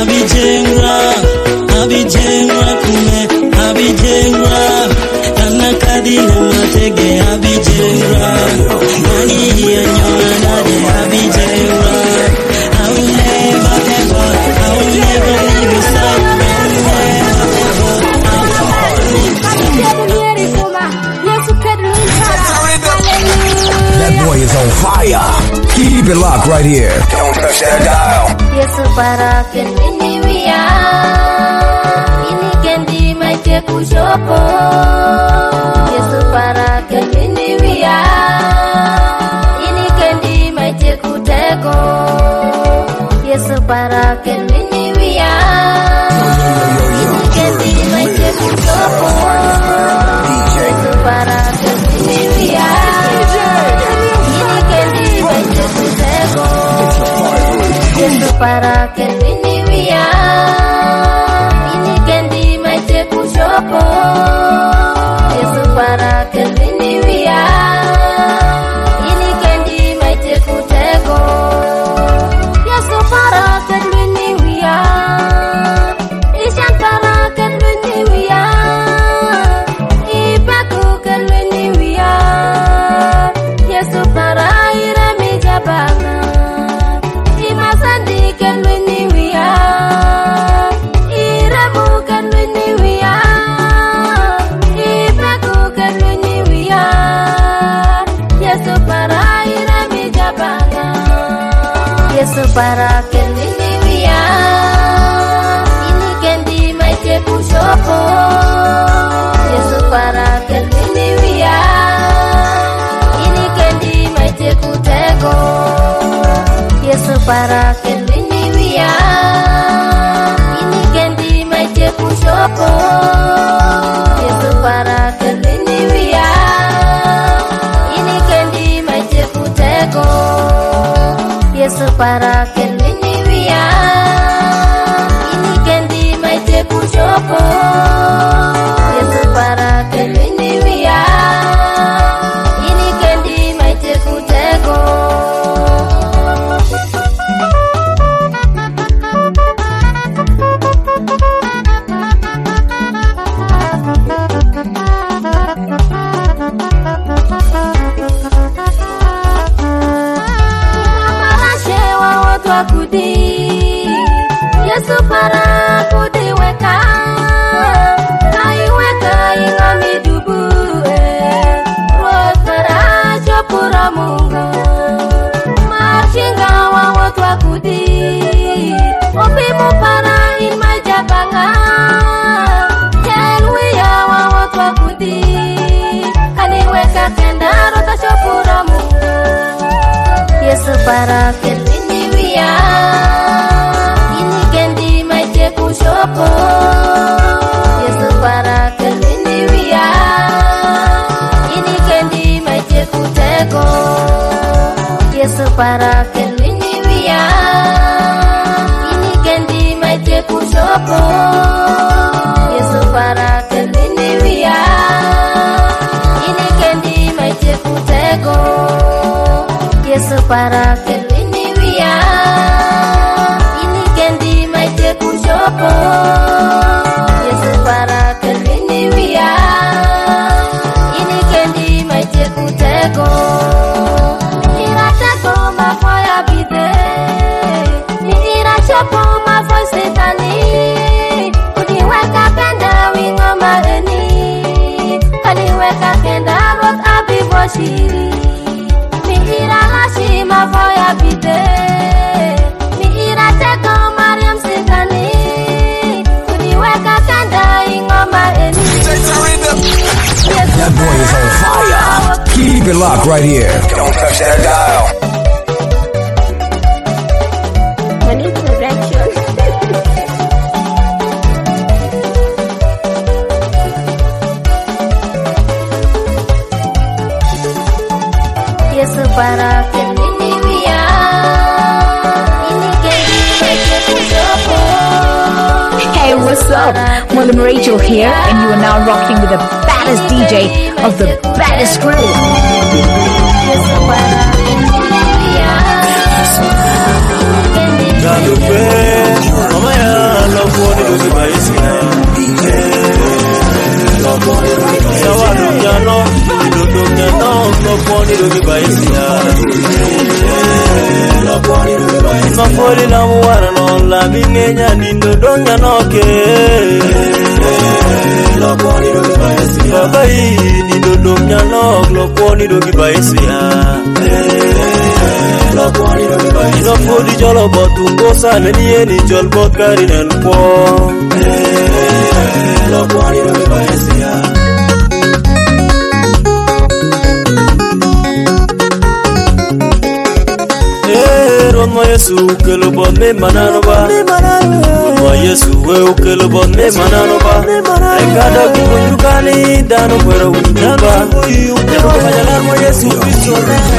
abijengra kume, abijengra. Kadile matege abijengra, nani yanyona de abijengra. I will never ever, I will never leave your side. That boy is on fire. Keep it locked right here. Don't touch that dial. Yesu paraken ini wia, ini kendi maite kushopo. Yesu paraken ini wia, ini kendi maite kutego. Yesu paraken ini wia, ini kendi maite kushopo. Yesu paraken ini wia, ini kendi maite kutego. Yesu paraken ini wia, ini kendi maite kushopo. Yesu paraken ini wia, ini kendi maite kutego. Yesu paraken ini wia, isyan paraken ini wia, ipaku ken ini wia. Yesu paraira mijabana. Masandi can win we are. Iramu can win we are. Ipaku can win we are. Yesu para irami jabana. Yesu para can win we are. Ini kendi maite kushopo. Yesu para can win we are. Ini kendi maite kutego. Yesu paraken ini wia, ini kendi maite kushopo. Yesu paraken ini wia, ini kendi maite kutego. Yesu paraken ini wia, ini kendi maite kushopo. Yesu paraken ini wia, ini kendi maite kutego. Yesu para kudi weka, kai weka ingami dubu, rotara chopura munga, marchinga wa watu akudi, opimu para in majabanga, telwiya wa watu akudi, kani weka kenda rota chopura munga. Yesu para kelini wiya. Kushopo. Yesu paraken ini wia, ini kendi maite kutego. Yesu paraken ini wia, ini kendi maite kushopo. Yesu paraken ini wia, ini kendi maite kutego. Yesu paraken it locked right here. Don't touch that dial. Money production. Yes, para que ini dia ini Hey, what's up? William Rachel here, and you are now rocking with the baddest DJ of the baddest crew. Mafoli na muara no la bingenya nindo donya noke Baba hii nindo donya no gloponi do gibaisia Gloponi jolo botu gosa nenie ni jol bot karinen po Gloponi do gibaisia Roma Yesu kelo bon me manano ba Roma Yesu we kelo bon me manano ba Engada kukundukani dano kwero unjaba Nebo kufanyala mo Yesu Kristo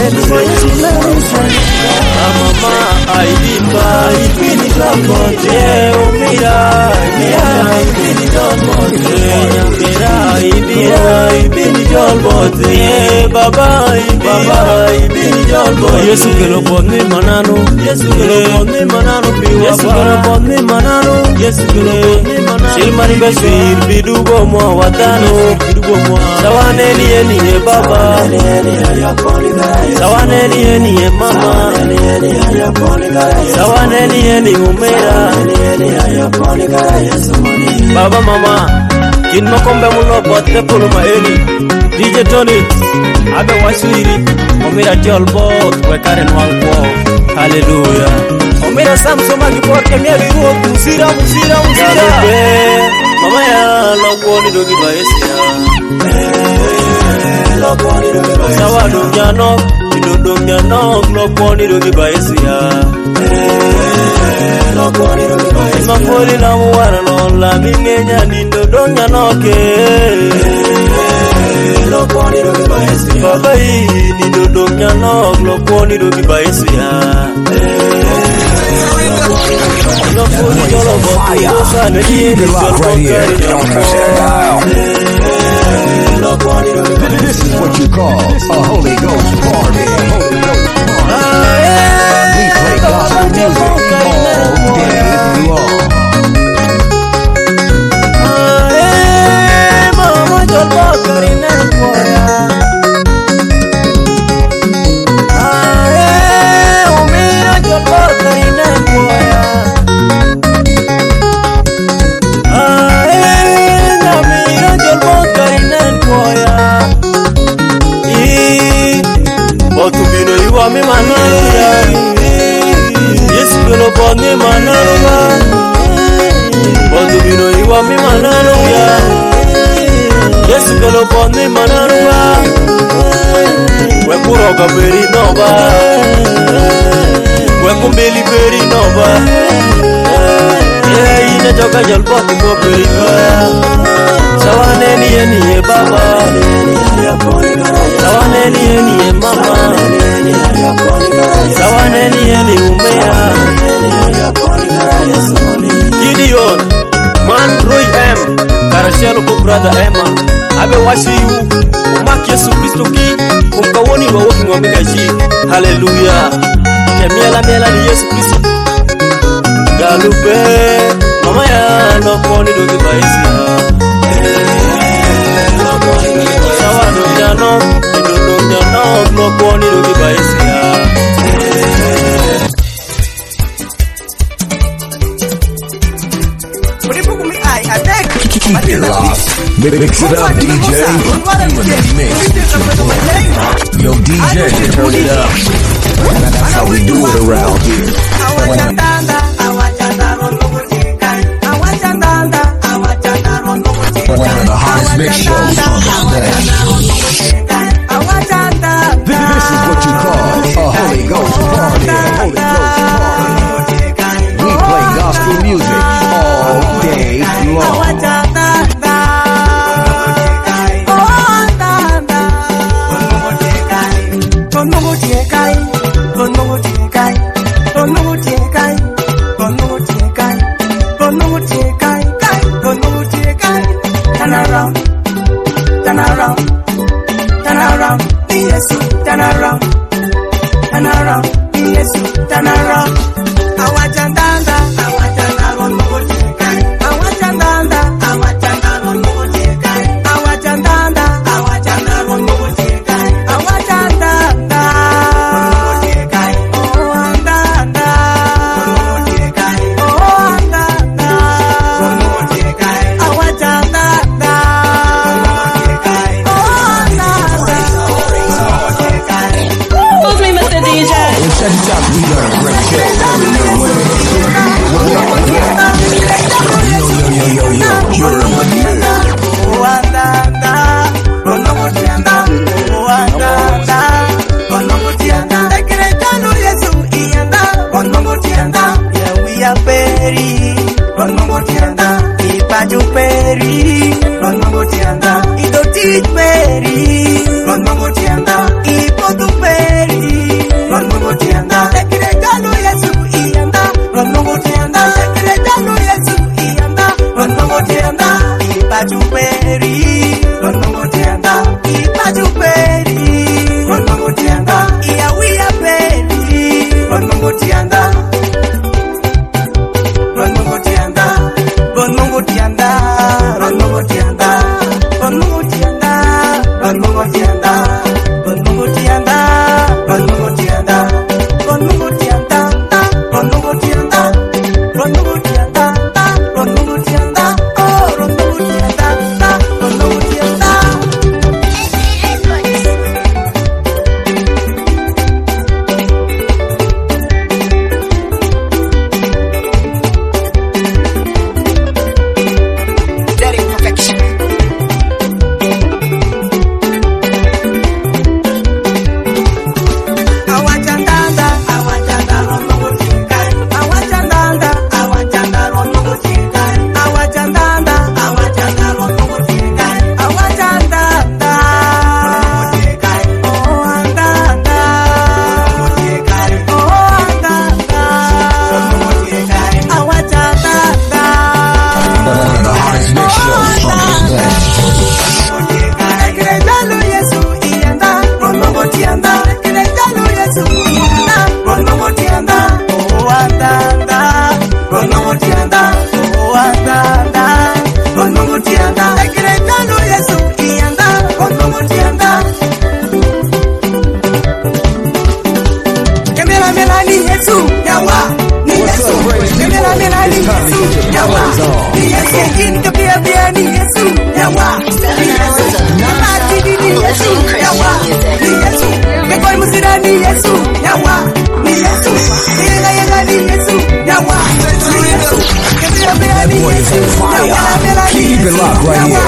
Mama aidimba ipini kapote umira ipini jolbote Nyamira ipini jolbote Baba ipini jolbote Yesu kelo bon me manano Yesu kelo bon me manano piwa Yesu kelo bon me manano Yesu kelo bon me manano Shilmani bashir bidugo mwa watano Sawane niye niye baba Sawane niye niye mama Sawane niye ni umera Baba mama Kin makombe mulo bote pulu maeli DJ Tony Abe washiri Omira jolbot Wekaren wangpo Hallelujah Omira samsoma kipoa kemia viruo Musira Mama ya Lokoni dogi baesia Sawa dunyanok Idodonyanok Lokoni dogi baesia Mafoli na muara no la mingenya nindo donyanoke Baba hii nindo donyanok Lokoni dogi baesia Lokoni jolo botu Gosa nenie ni jolo This is what you call a Holy Ghost party. We play gospel music all day long. Mama jolbo karina koya. Umira jolbo karina koya. Namira jolbo karina koya. Botu bino iwa mi manano ya. Yesu kelo bon mi manano ya. Botu bino iwa mi manano ya. Yesu kelo bon mi manano ya. We kuroga beri nova. We kumbeli beri nova. Ine joka jalboti ko beri kaya. Sawane niye niye baba. Sawane niye niye mama. Sawane niye ni umea. Gideon Man Roy M Karashelo ko brother Emma Abe washi you Umak Yesu Kristo ki Kumkawoni wa woki ngomika ji Hallelujah Kemiela mela ni Yesu Kristo Galube Mama ya Lokoni dogi baisia Sawa dunyanok Idodonyanok Lokoni dogi baisia Keep it locked. Mix it up, DJ. Mix with your boy. Yo, DJ, turn it up. That's how we do it around here. One of the hottest mix shows on the net. Turn around, turn around, turn around, yes, turn around, yes, turn around. Awajandanda, run over Jekai. Awajandanda, run over Jekai. Awajandanda, run over Jekai. Awajandanda, oh andanda, oh andanda, awajandanda. Set it up, we got a great show coming your way. Yo, you're a man. Yeah, we are Perry, Ipaju Perry, Idoti Perry, Ipodu Perry. Sekretano Yesu iyanda, Ronongotiyanda. Sekretano Yesu iyanda, Ronongotiyanda. Ipaju Peri, Ronongotiyanda. Ipaju Peri, Ronongotiyanda. Iyawiya Peri, Ronongotiyanda. Ronongotiyanda, Ronongotiyanda, Ronongotiyanda, Ronongotiyanda, Ronongotiyanda, Ronongotiyanda, Ronongotiyanda. Keep it locked right here.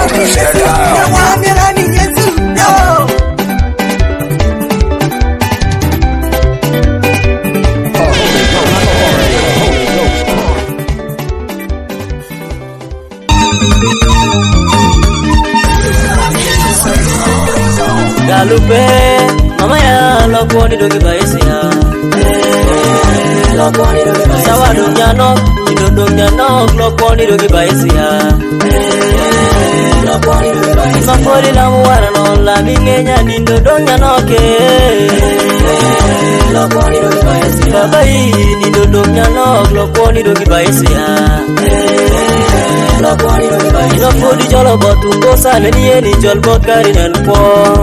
Galupe, mama ya lokoni dogi baisia. Sawa dunyano, ido dunyano, lokoni dogi baisia. Mapoli la muara no la mingenya nindo dunyano ke. Babai nindo dunyano, lokoni dogi baisia. Ino podi jolo botu kosa leni eni jol bokari nenpo.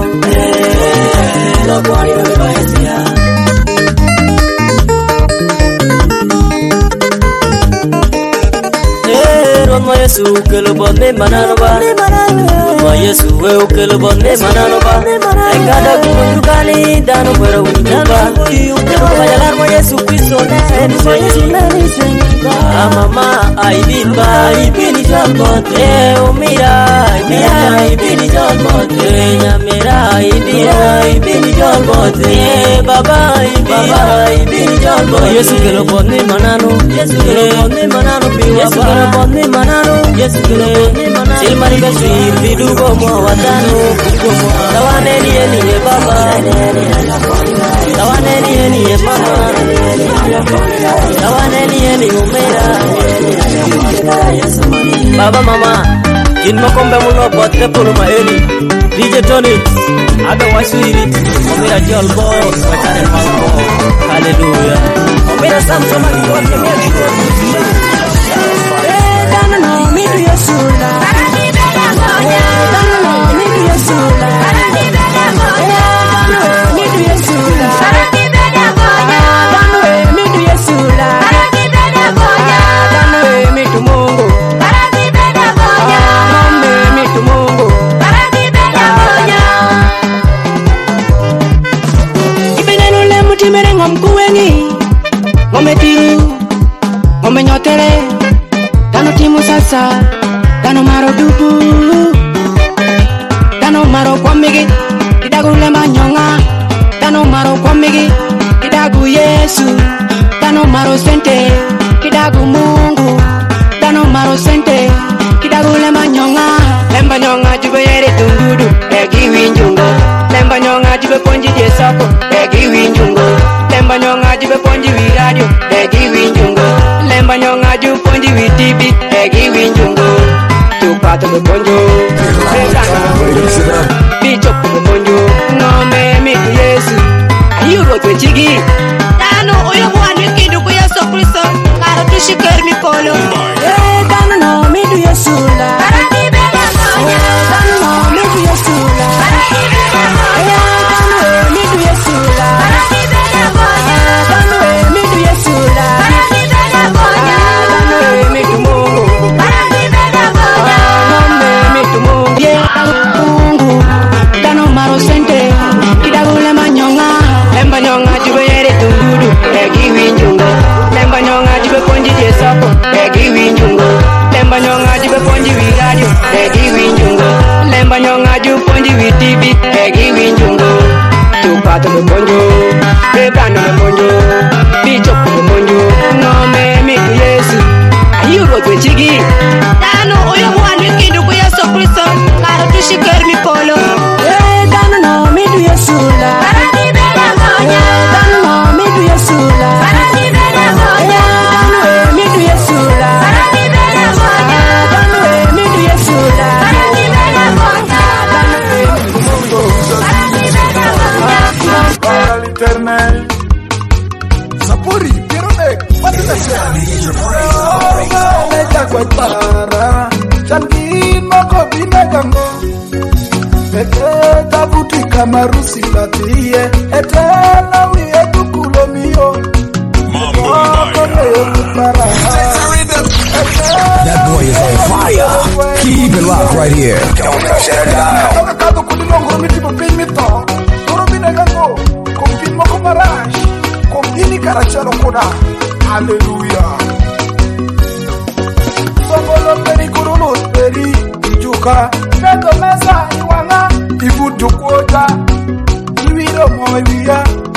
Roma Yesu kelo bonne manano ba. Roma Yesu we kelo bonne manano ba. Engada kumukani dano pero unjaba. Majalar mo Yesu Kristo ne mama aibimba ibini jambote umira ibini jambote nyamera ibini jambote baba ibini jambote Yesu kelo bonne manano Yesu kelo bonne manano Yesu kelo bonne manano Yesu kelo bonne manano silmari besir bidugo mo watano tawane ni baba tawane ni mama Baba mama, in makombe mulo botte pulu maeli. DJ Tony, abe wasiri, omira jol boss, wachane mambo. Hallelujah. Omira samso mani botte meri. Dano no mi tu Yesula. Dano no mi tu Yesula. Mi tu Yesula. Dano mi tu Yesula. Dano mi tu Mungu. Mame mi tu Mungu. Ipenano le mutimere ngom kuwengi. Ngome tiru. Ngome nyotere. Dano timu sasa. Dano maro dubu. Dano maro kwamigi. Idagu le manyonga. Dano maro kwamigi. Idagu Yesu. Dano maro sente. Idagu Mungu. Dano maro sente. Idagu le manyonga. Lemba nyonga jube yere tundudu. Egi winjungo. Lemba nyonga jube ponji jesoko. Egi winjungo. Lemba nyonga jube ponji wi radio. Egi winjungo. Lemba nyonga jube ponji wi TV. Egi winjungo. Tupato be ponjo. Bichop be ponjo. Ngome mi tu Yesu. Ayuro tu chigi. Dano oyo bwani kindu ku Yesu Kristo. Karo tushikeri mi polo. Dano no mi tu Yesula. Dano no mi tu Yesula. Dano mi tu Yesula. Dano mi tu Yesula. Dano mi tu Mungu. Ngome mi tu Mungu. Mungu. Dano maro sente. Kidagu le manyonga. Lemba nyonga jube yere tundudu. Egi winjungo. Lemba nyonga jube ponji jesoko. Egi winjungo. Lemba nyonga jube ponji wi radio. Egi winjungo. Lemba nyonga jube ponji wi TV. Egi winjungo. Tupato be ponjo. Bebano be ponjo. Bichop be ponjo. Ngome mi tu Yesu. Ayuro tu chigi. Dano oyo bwani kindu ku Yesu Kristo. Karo tushikeri mi polo. Dano no mi tu Yesula. Dano no mi tu Yesula. Dano mi tu Yesula. Dano mi tu Yesula. Para l'éternel. Sapuri, pirone, patita Meja kwetara, changin moko binegango. Eteta butika marusi latie, etela wiye dukulo mio. That boy is on fire. Keep it locked right here. Don't touch that dial. Hallelujah. Songolo peri kurulu peri ijuka. Meto mesa iwanga ibudu kwota. Iwiro moiwia.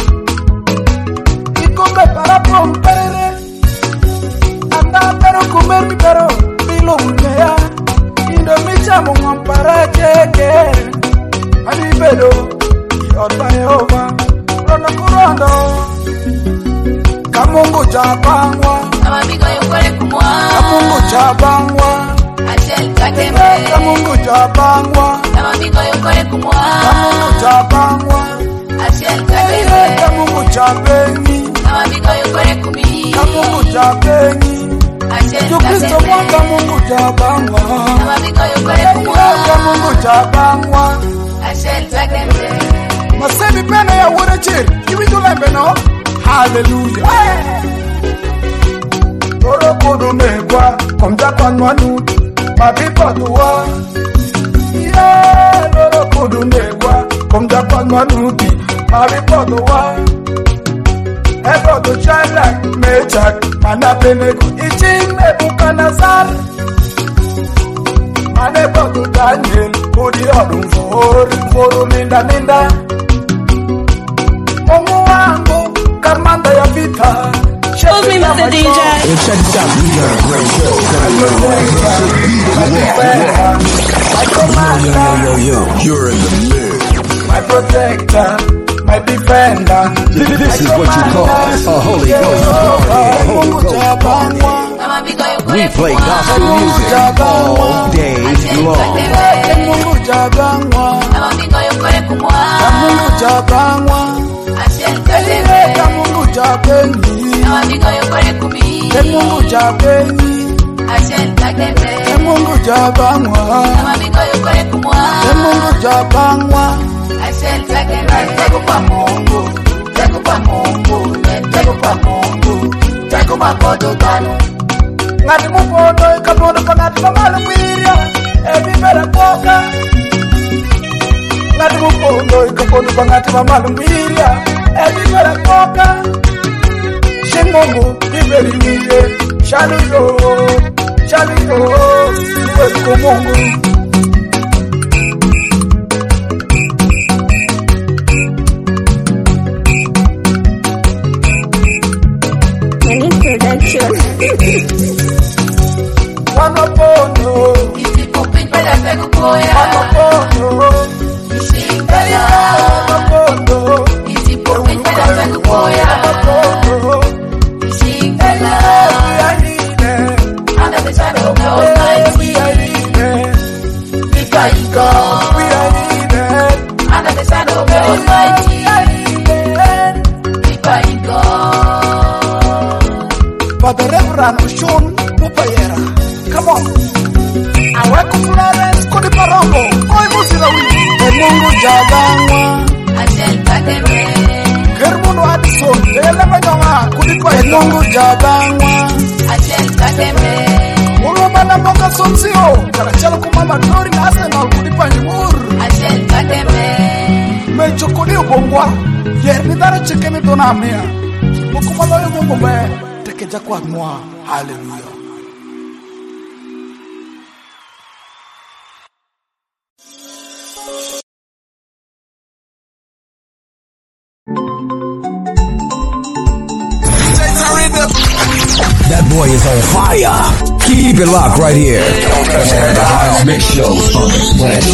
Ikombe para pomperere. Anda pero comer mi pero ilo unea. Indomicha mwampara cheke. Ani bedo yota Yehova. Rono kurondo. Kamungu chabangwa. Amamigo yukore kumwa. Kamungu chabangwa. Achel katembe. Kamungu chabangwa. Amamigo yukore kumwa. Kamungu chabangwa. Achel katembe. Kamungu chabeni. Amamigo yukore kumi. Kamungu chabeni. Achel Kristo katembe. mwanga Mungu chabangwa. Amamigo yukore kumwa. Kamungu chabangwa. Achel katembe. Masebi pena ya wore chiri. Iwidu lembe no. Hallelujah. Toro kudu negwa. Komja kwa nwanu. Mabipa tuwa. Yeah. Toro kudu negwa. Komja kwa nwanu. Mabipa tuwa. Ego to Shadrach, Meshach, and Abednego. Iching Nebuchadnezzar. And ego to Daniel. Udi odum for linda. Mungu wangu, kamanda ya vita. Move me, Mr. DJ. Check this out. We got a great show. Yo. You're in the mix. My protector, my defender. This is what you call a Holy Ghost party. Holy Ghost party. We play gospel music all day long. Ngati mupondo ikapondo pangati pamalo kwirya ebibera koka. Ngati mupondo ikapondo pangati pamalo kwirya ebibera koka. Shingongo biberi wiye shaluyo wekomongo. Wanopono isipopipela pekukoya. Wanopono ishingala. Wanopono isipopipela pekukoya. Wanopono ishingala. We are needed under the shadow of the Almighty. We are needed because God. We are needed under the shadow of the Almighty. We are needed because God. For the Reverend Oshun Mupayera. Come on. Aweko Florence Kodi Parongo. Koi musika wili. Mungu jagangwa. Ashel Kademe. Kermuno Addison. Ele manyonga. Kudi kwa Mungu jagangwa. Ashel Kademe. Uloma na mboka somsio. Karachalo kumama Glory na Arsenal. Kudi kwa Nyumur. Ashel Kademe. Mechokodi ubongwa. Yerni dara chekemi donamia. Mukumalo yu Mungu me. Tekeja kwa mwa. Hallelujah. That boy is on fire. Keep it locked right here. The hottest mix show on the planet.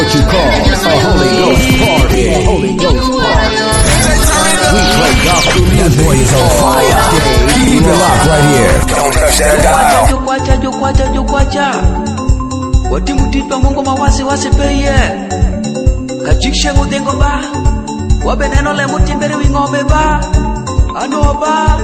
what you call a Holy Ghost party. Holy Ghost party. We play gospel music. Boy is on fire. Keep it locked right here. Don't touch that dial. Jukwacha. Watimutipa Mungu mawasi wasipeye. Kajikishe mudengo ba. Wabeneno le mutimbere wingombe ba. Ano ba.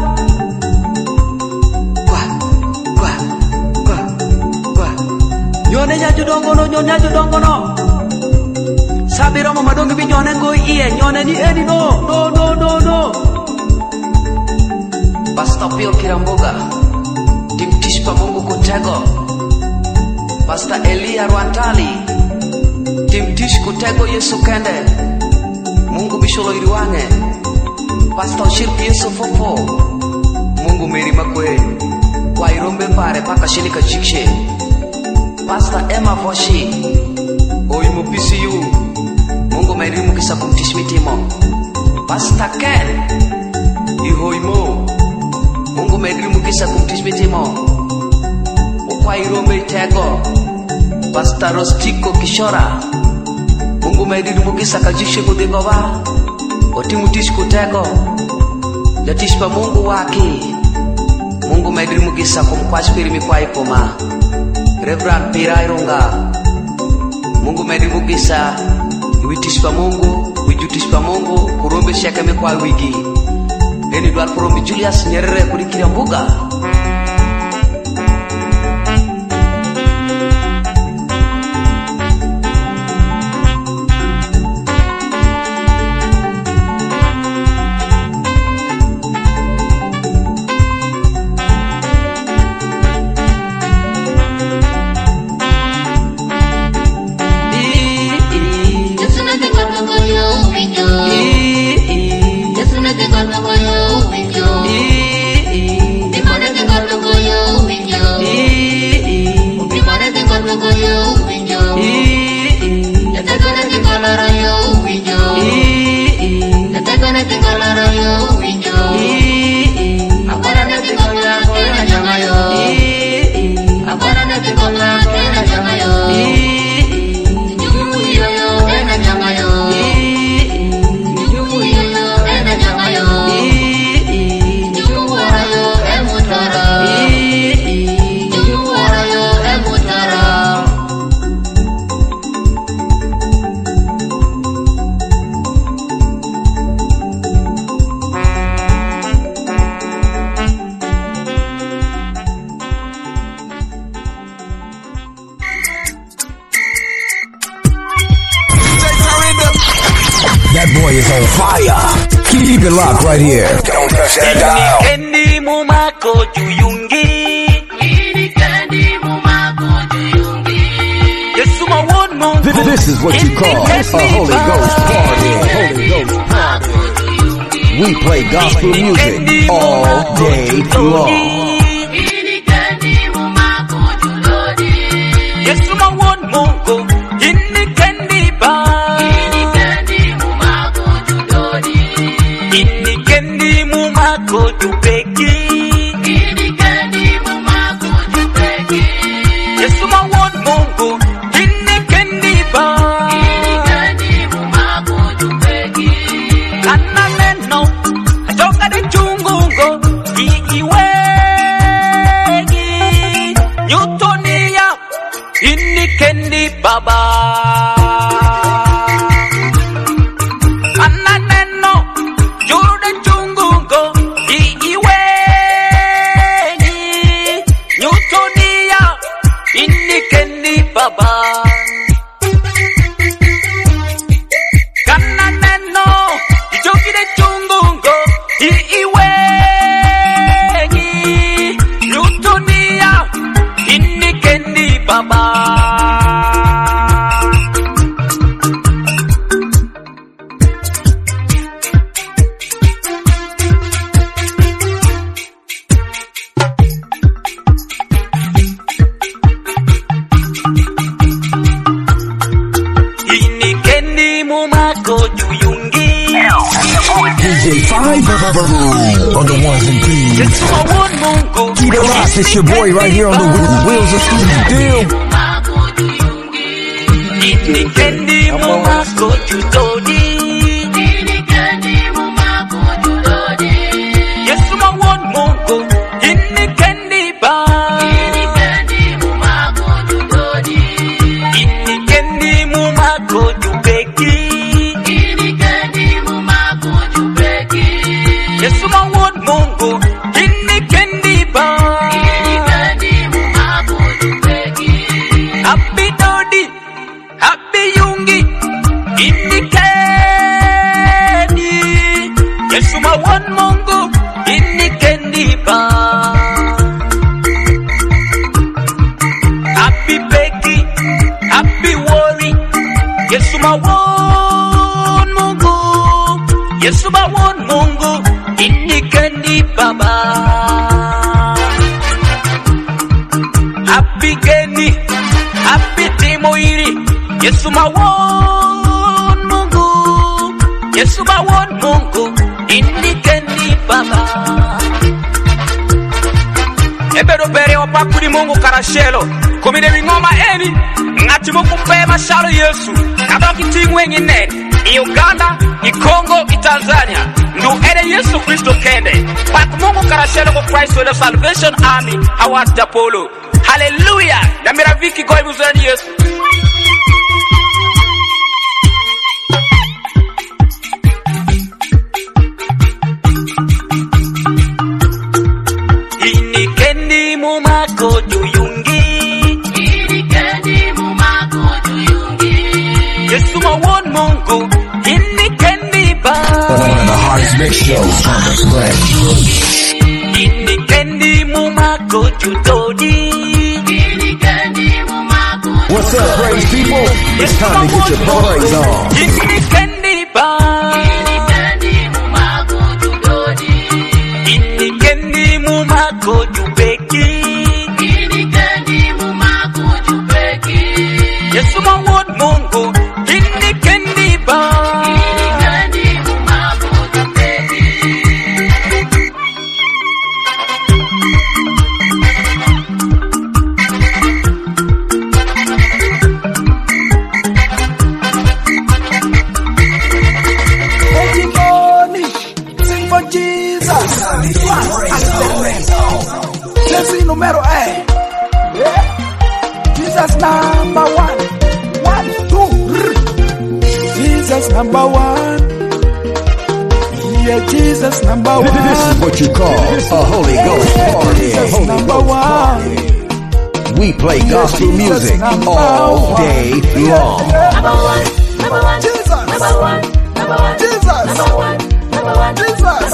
Nyone nyaju dongono. Sabiro mamadongi bi nyone ngoi iye. Nyone ni edi no. Pastor Pio Kiramboga. Timtishpa Mungu Kutego. Pastor Elia Rwantali. Timtish Kutego Yesu Kende. Mungu Bisholo Iriwange. Pastor Shirki Yesu Fofo. Mungu Meri Makwe. Kwa Irombe Pare Paka Shilika Jikshe. Pastor Emma Voshi. Oimo PCU. Mungu Meri Mukisa Kumtish Mitimo. Pastor Ken. Ihoimo. Mungu Meri Mukisa Kumtish Mitimo. Kwa Irombe Tego. Pastor Rostiko Kishora. Mungu Meri Mukisa Kajishe Kudingova. Otimutish Kutego. Latishpa Mungu waki. Mungu Meri Mukisa Kumkwashpiri Mikwa Ikoma. Reverend Pirai Ronga. Mungu Meri Mukisa. Uitishpa Mungu. Wijutishpa Mungu. Kurombe Shaka Mikwa Wigi. Eni Dwar Kurombe Julius Nyerere Kurikira Mbuga. That boy is on fire. Keep it locked right here. Don't touch that dial. Kendi mumako juyungi. Yesu mawonu. This is what you call a Holy Ghost party. Holy Ghost party. We play gospel music all day long. Yesu mawonu Mungu. Inni kendi ba. Inni kendi mumako jupeki. Yesu mawonu Mungu. Inni kendi ba. Kana neno ajoka de chungungo iiwegi nyutonia inni kendi baba. Kana neno jude chungungo iiwegi nyutonia inni kendi baba. Kana neno jogide chungungo iiwegi nyutonia inni kendi baba. Inni kendi mumako juyungi. DJ 5 on the ones and twos. Yesu mawonu Mungu. Keep it locked. It's your boy right here on the wheels of steel. Inni kendi mumako jutodi. Yesu mawon Mungu ini kendi ba. Ini kendi mumako jubeki. Yesu mawon Mungu ini kendi ba. Happy Dodi, happy Yungi, ini kendi. Yesu mawon Mungu ini kendi ba. Happy Becky, happy Worry. Yesu mawon Mungu, Yesu mawon Mungu ini kendi baba. Happy Geni, happy Timoiri. Yesu mawon Mungu, Yesu mawon Mungu ini kendi baba. Ebero bere opakudi Mungu karashelo. Komine wingoma eni ngati mukupe mashalo Yesu. Kabaki tingwengi nene i Uganda, i Congo, i Tanzania. Ndu ene Yesu Kristo kende. Pak Mungu karashelo ko Christ with the Salvation Army. Hawat Dapolo. Hallelujah. Na miraviki kwa muzani Yesu. Ini kendi mumako juyungi. Yesu mawon Mungu ini kendi ba. One of the hardest mix shows on the planet. Ini kendi mumako jutodi. What's up, praise people? It's time to get your praise on. Ini kendi ba. Ini kendi mumako jubeki. Yesu mawon Mungu ini kendi ba. Everybody, sing for Jesus. Jesse numero A. Yeah. Jesus number one. 1, 2. Jesus number one. Yeah, Jesus number one. This is what you call a Holy Ghost party. Jesus Holy number Ghost one. party. We play gospel music all day long. Number one. Jesus. Number one. Jesus. Number one. Jesus.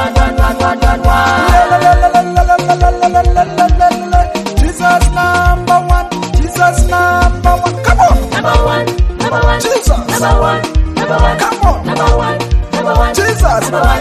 Jesus number one. Jesus number one. Come on. Number one. Jesus. Number one. Come on. Number one. Jesus.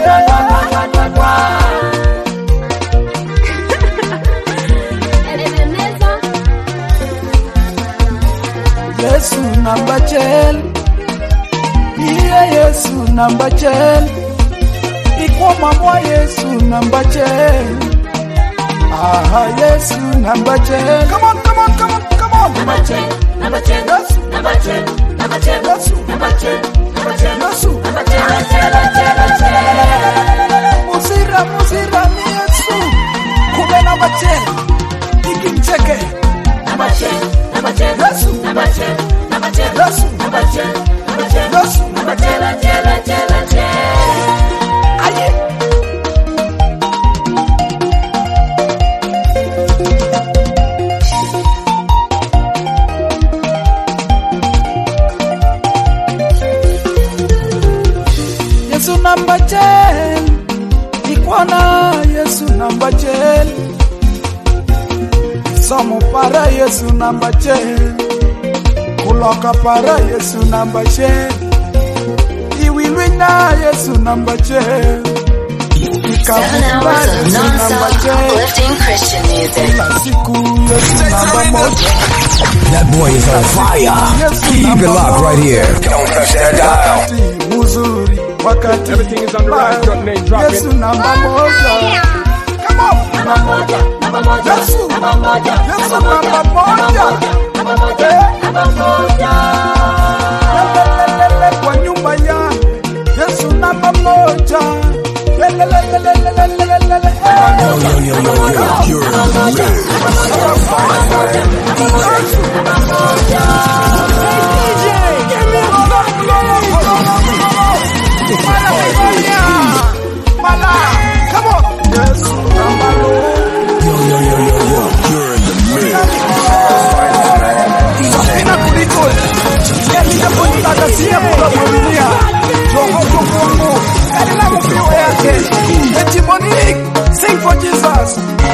Yesu number 10. Yeah, Yesu number 10. Iko mama Yesu number 10. Ah, Yesu number 10. Come on. Number 10. Yesu number 10. Yesu number 10. Yesu number 10. Musira ni Yesu. Kumbe number 10. Ikimcheke. Number 10. Yesu number 10. Yesu number 10. Yesu number 10. Aye. Yesu number 10. Ikwana Yesu number 10. Somo para Yesu number 10. Kuloka para Yesu number 10. Iwilwina Yesu number 10. Uplifting Christian music. That boy is on fire. Keep it locked right here. Don't touch that dial. Everything is on the rise. Got name dropping. Yesu namba moja. Come on. Namba moja. Yesu namba moja. Yesu namba moja. Namba moja. Namba moja. Georgia. Come on. Yes, you're in the mix. Safina kuliko Yalita kunitaka siya kwa familia Joko Kongo Kalina mfiwa yake Eti Monique Sing for Jesus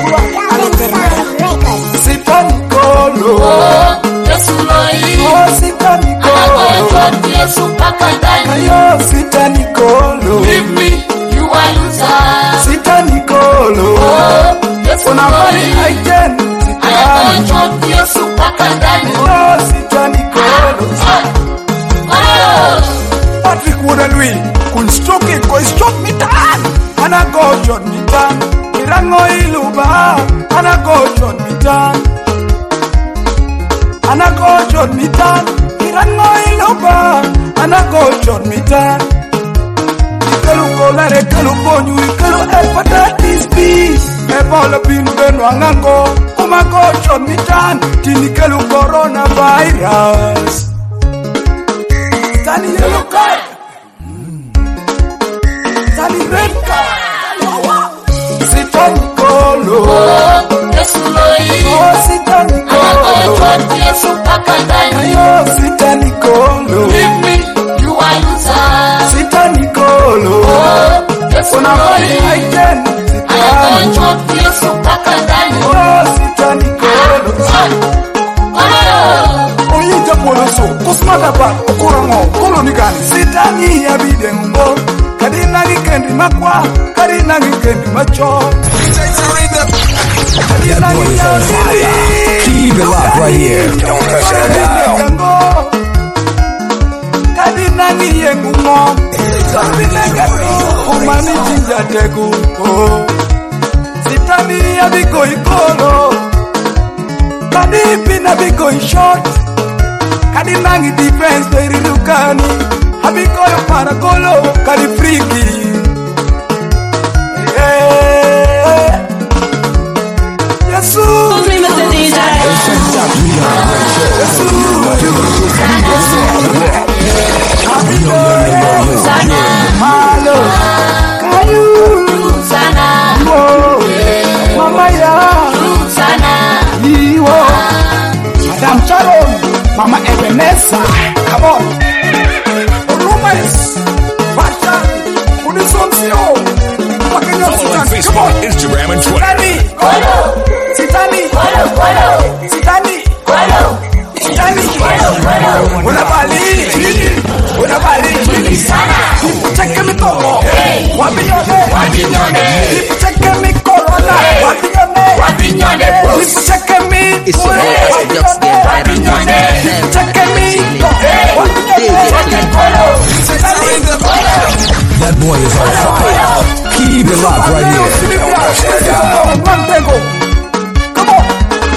Sitanikolo Yesu loi Sitanikolo Yesu paka ndani Ayo sitanikolo Leave me, you are loser Sitanikolo Yesu Unamani loi again Sitanikolo Yesu paka ndani Sitanikolo Patrick Woodalui Kun stroke it, go stroke me down And I go John me down Irango iluba And I go John me down And I go John me down Irango iluba And I go John me down Ikalu kolare, ikalu bonyu, ikalu hepatitis B Ebola bin benwangango Kuma go John me down Tini ikalu coronavirus Tani yellow card Tani red card Sitanikolo Yesu loi Sitanikolo Yesu paka ndani Ayo sitanikolo Leave me, you are loser Sitanikolo Yesu Unamani loi again Yesu paka ndani Sitanikolo Oyinja poloso Kusmada ba okurango Kolonigani Sitani yabidengo Kadina gikendi makwa Kadina gikendi macho That boy is on fire. Keep it locked right here. Don't touch that dial. Kadina yengumo Kadina Umani jinja tegu Sitani yabiko ikolo Kadipi na biko short Kadina defense very lukani Habiko yo paragolo Kali friki Yesu Malo Kayu Mama ya Iwo Madam Sharon Mama Ebenezer Come on Rumes Pasha Unisonsio Follow on Facebook, Instagram, and Twitter. Sitani Unabali Cheke mi tomo Wabinyone Cheke mi corona Wabinyone Cheke mi Wabinyone Cheke mi That boy is on fire. Keep it locked right here. Come on.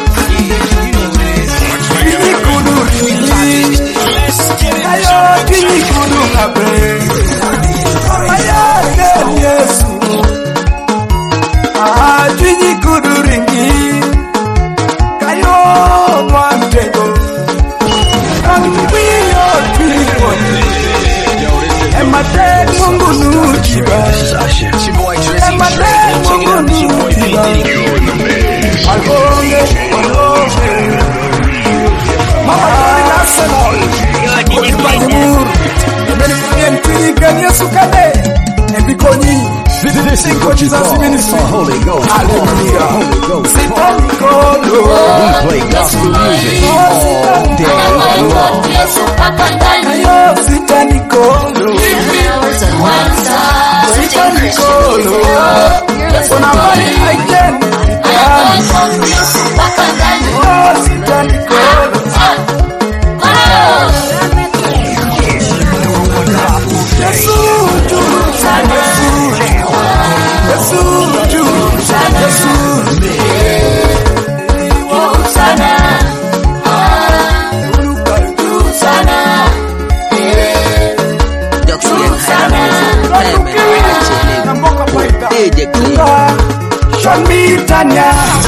This is what you call Holy Ghost. Hallelujah. Holy Ghost. We play gospel music all day long. DJ Clean. Show me Tanya.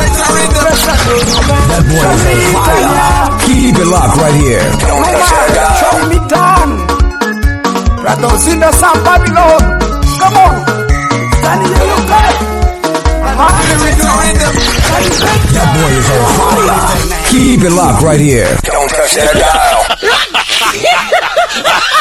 That boy is on fire. Keep it locked right here. Show me Tan. Brothers in the South Babylon. Come on. Stand here, look up. That boy is on fire. Keep it locked right here. Don't touch that dial.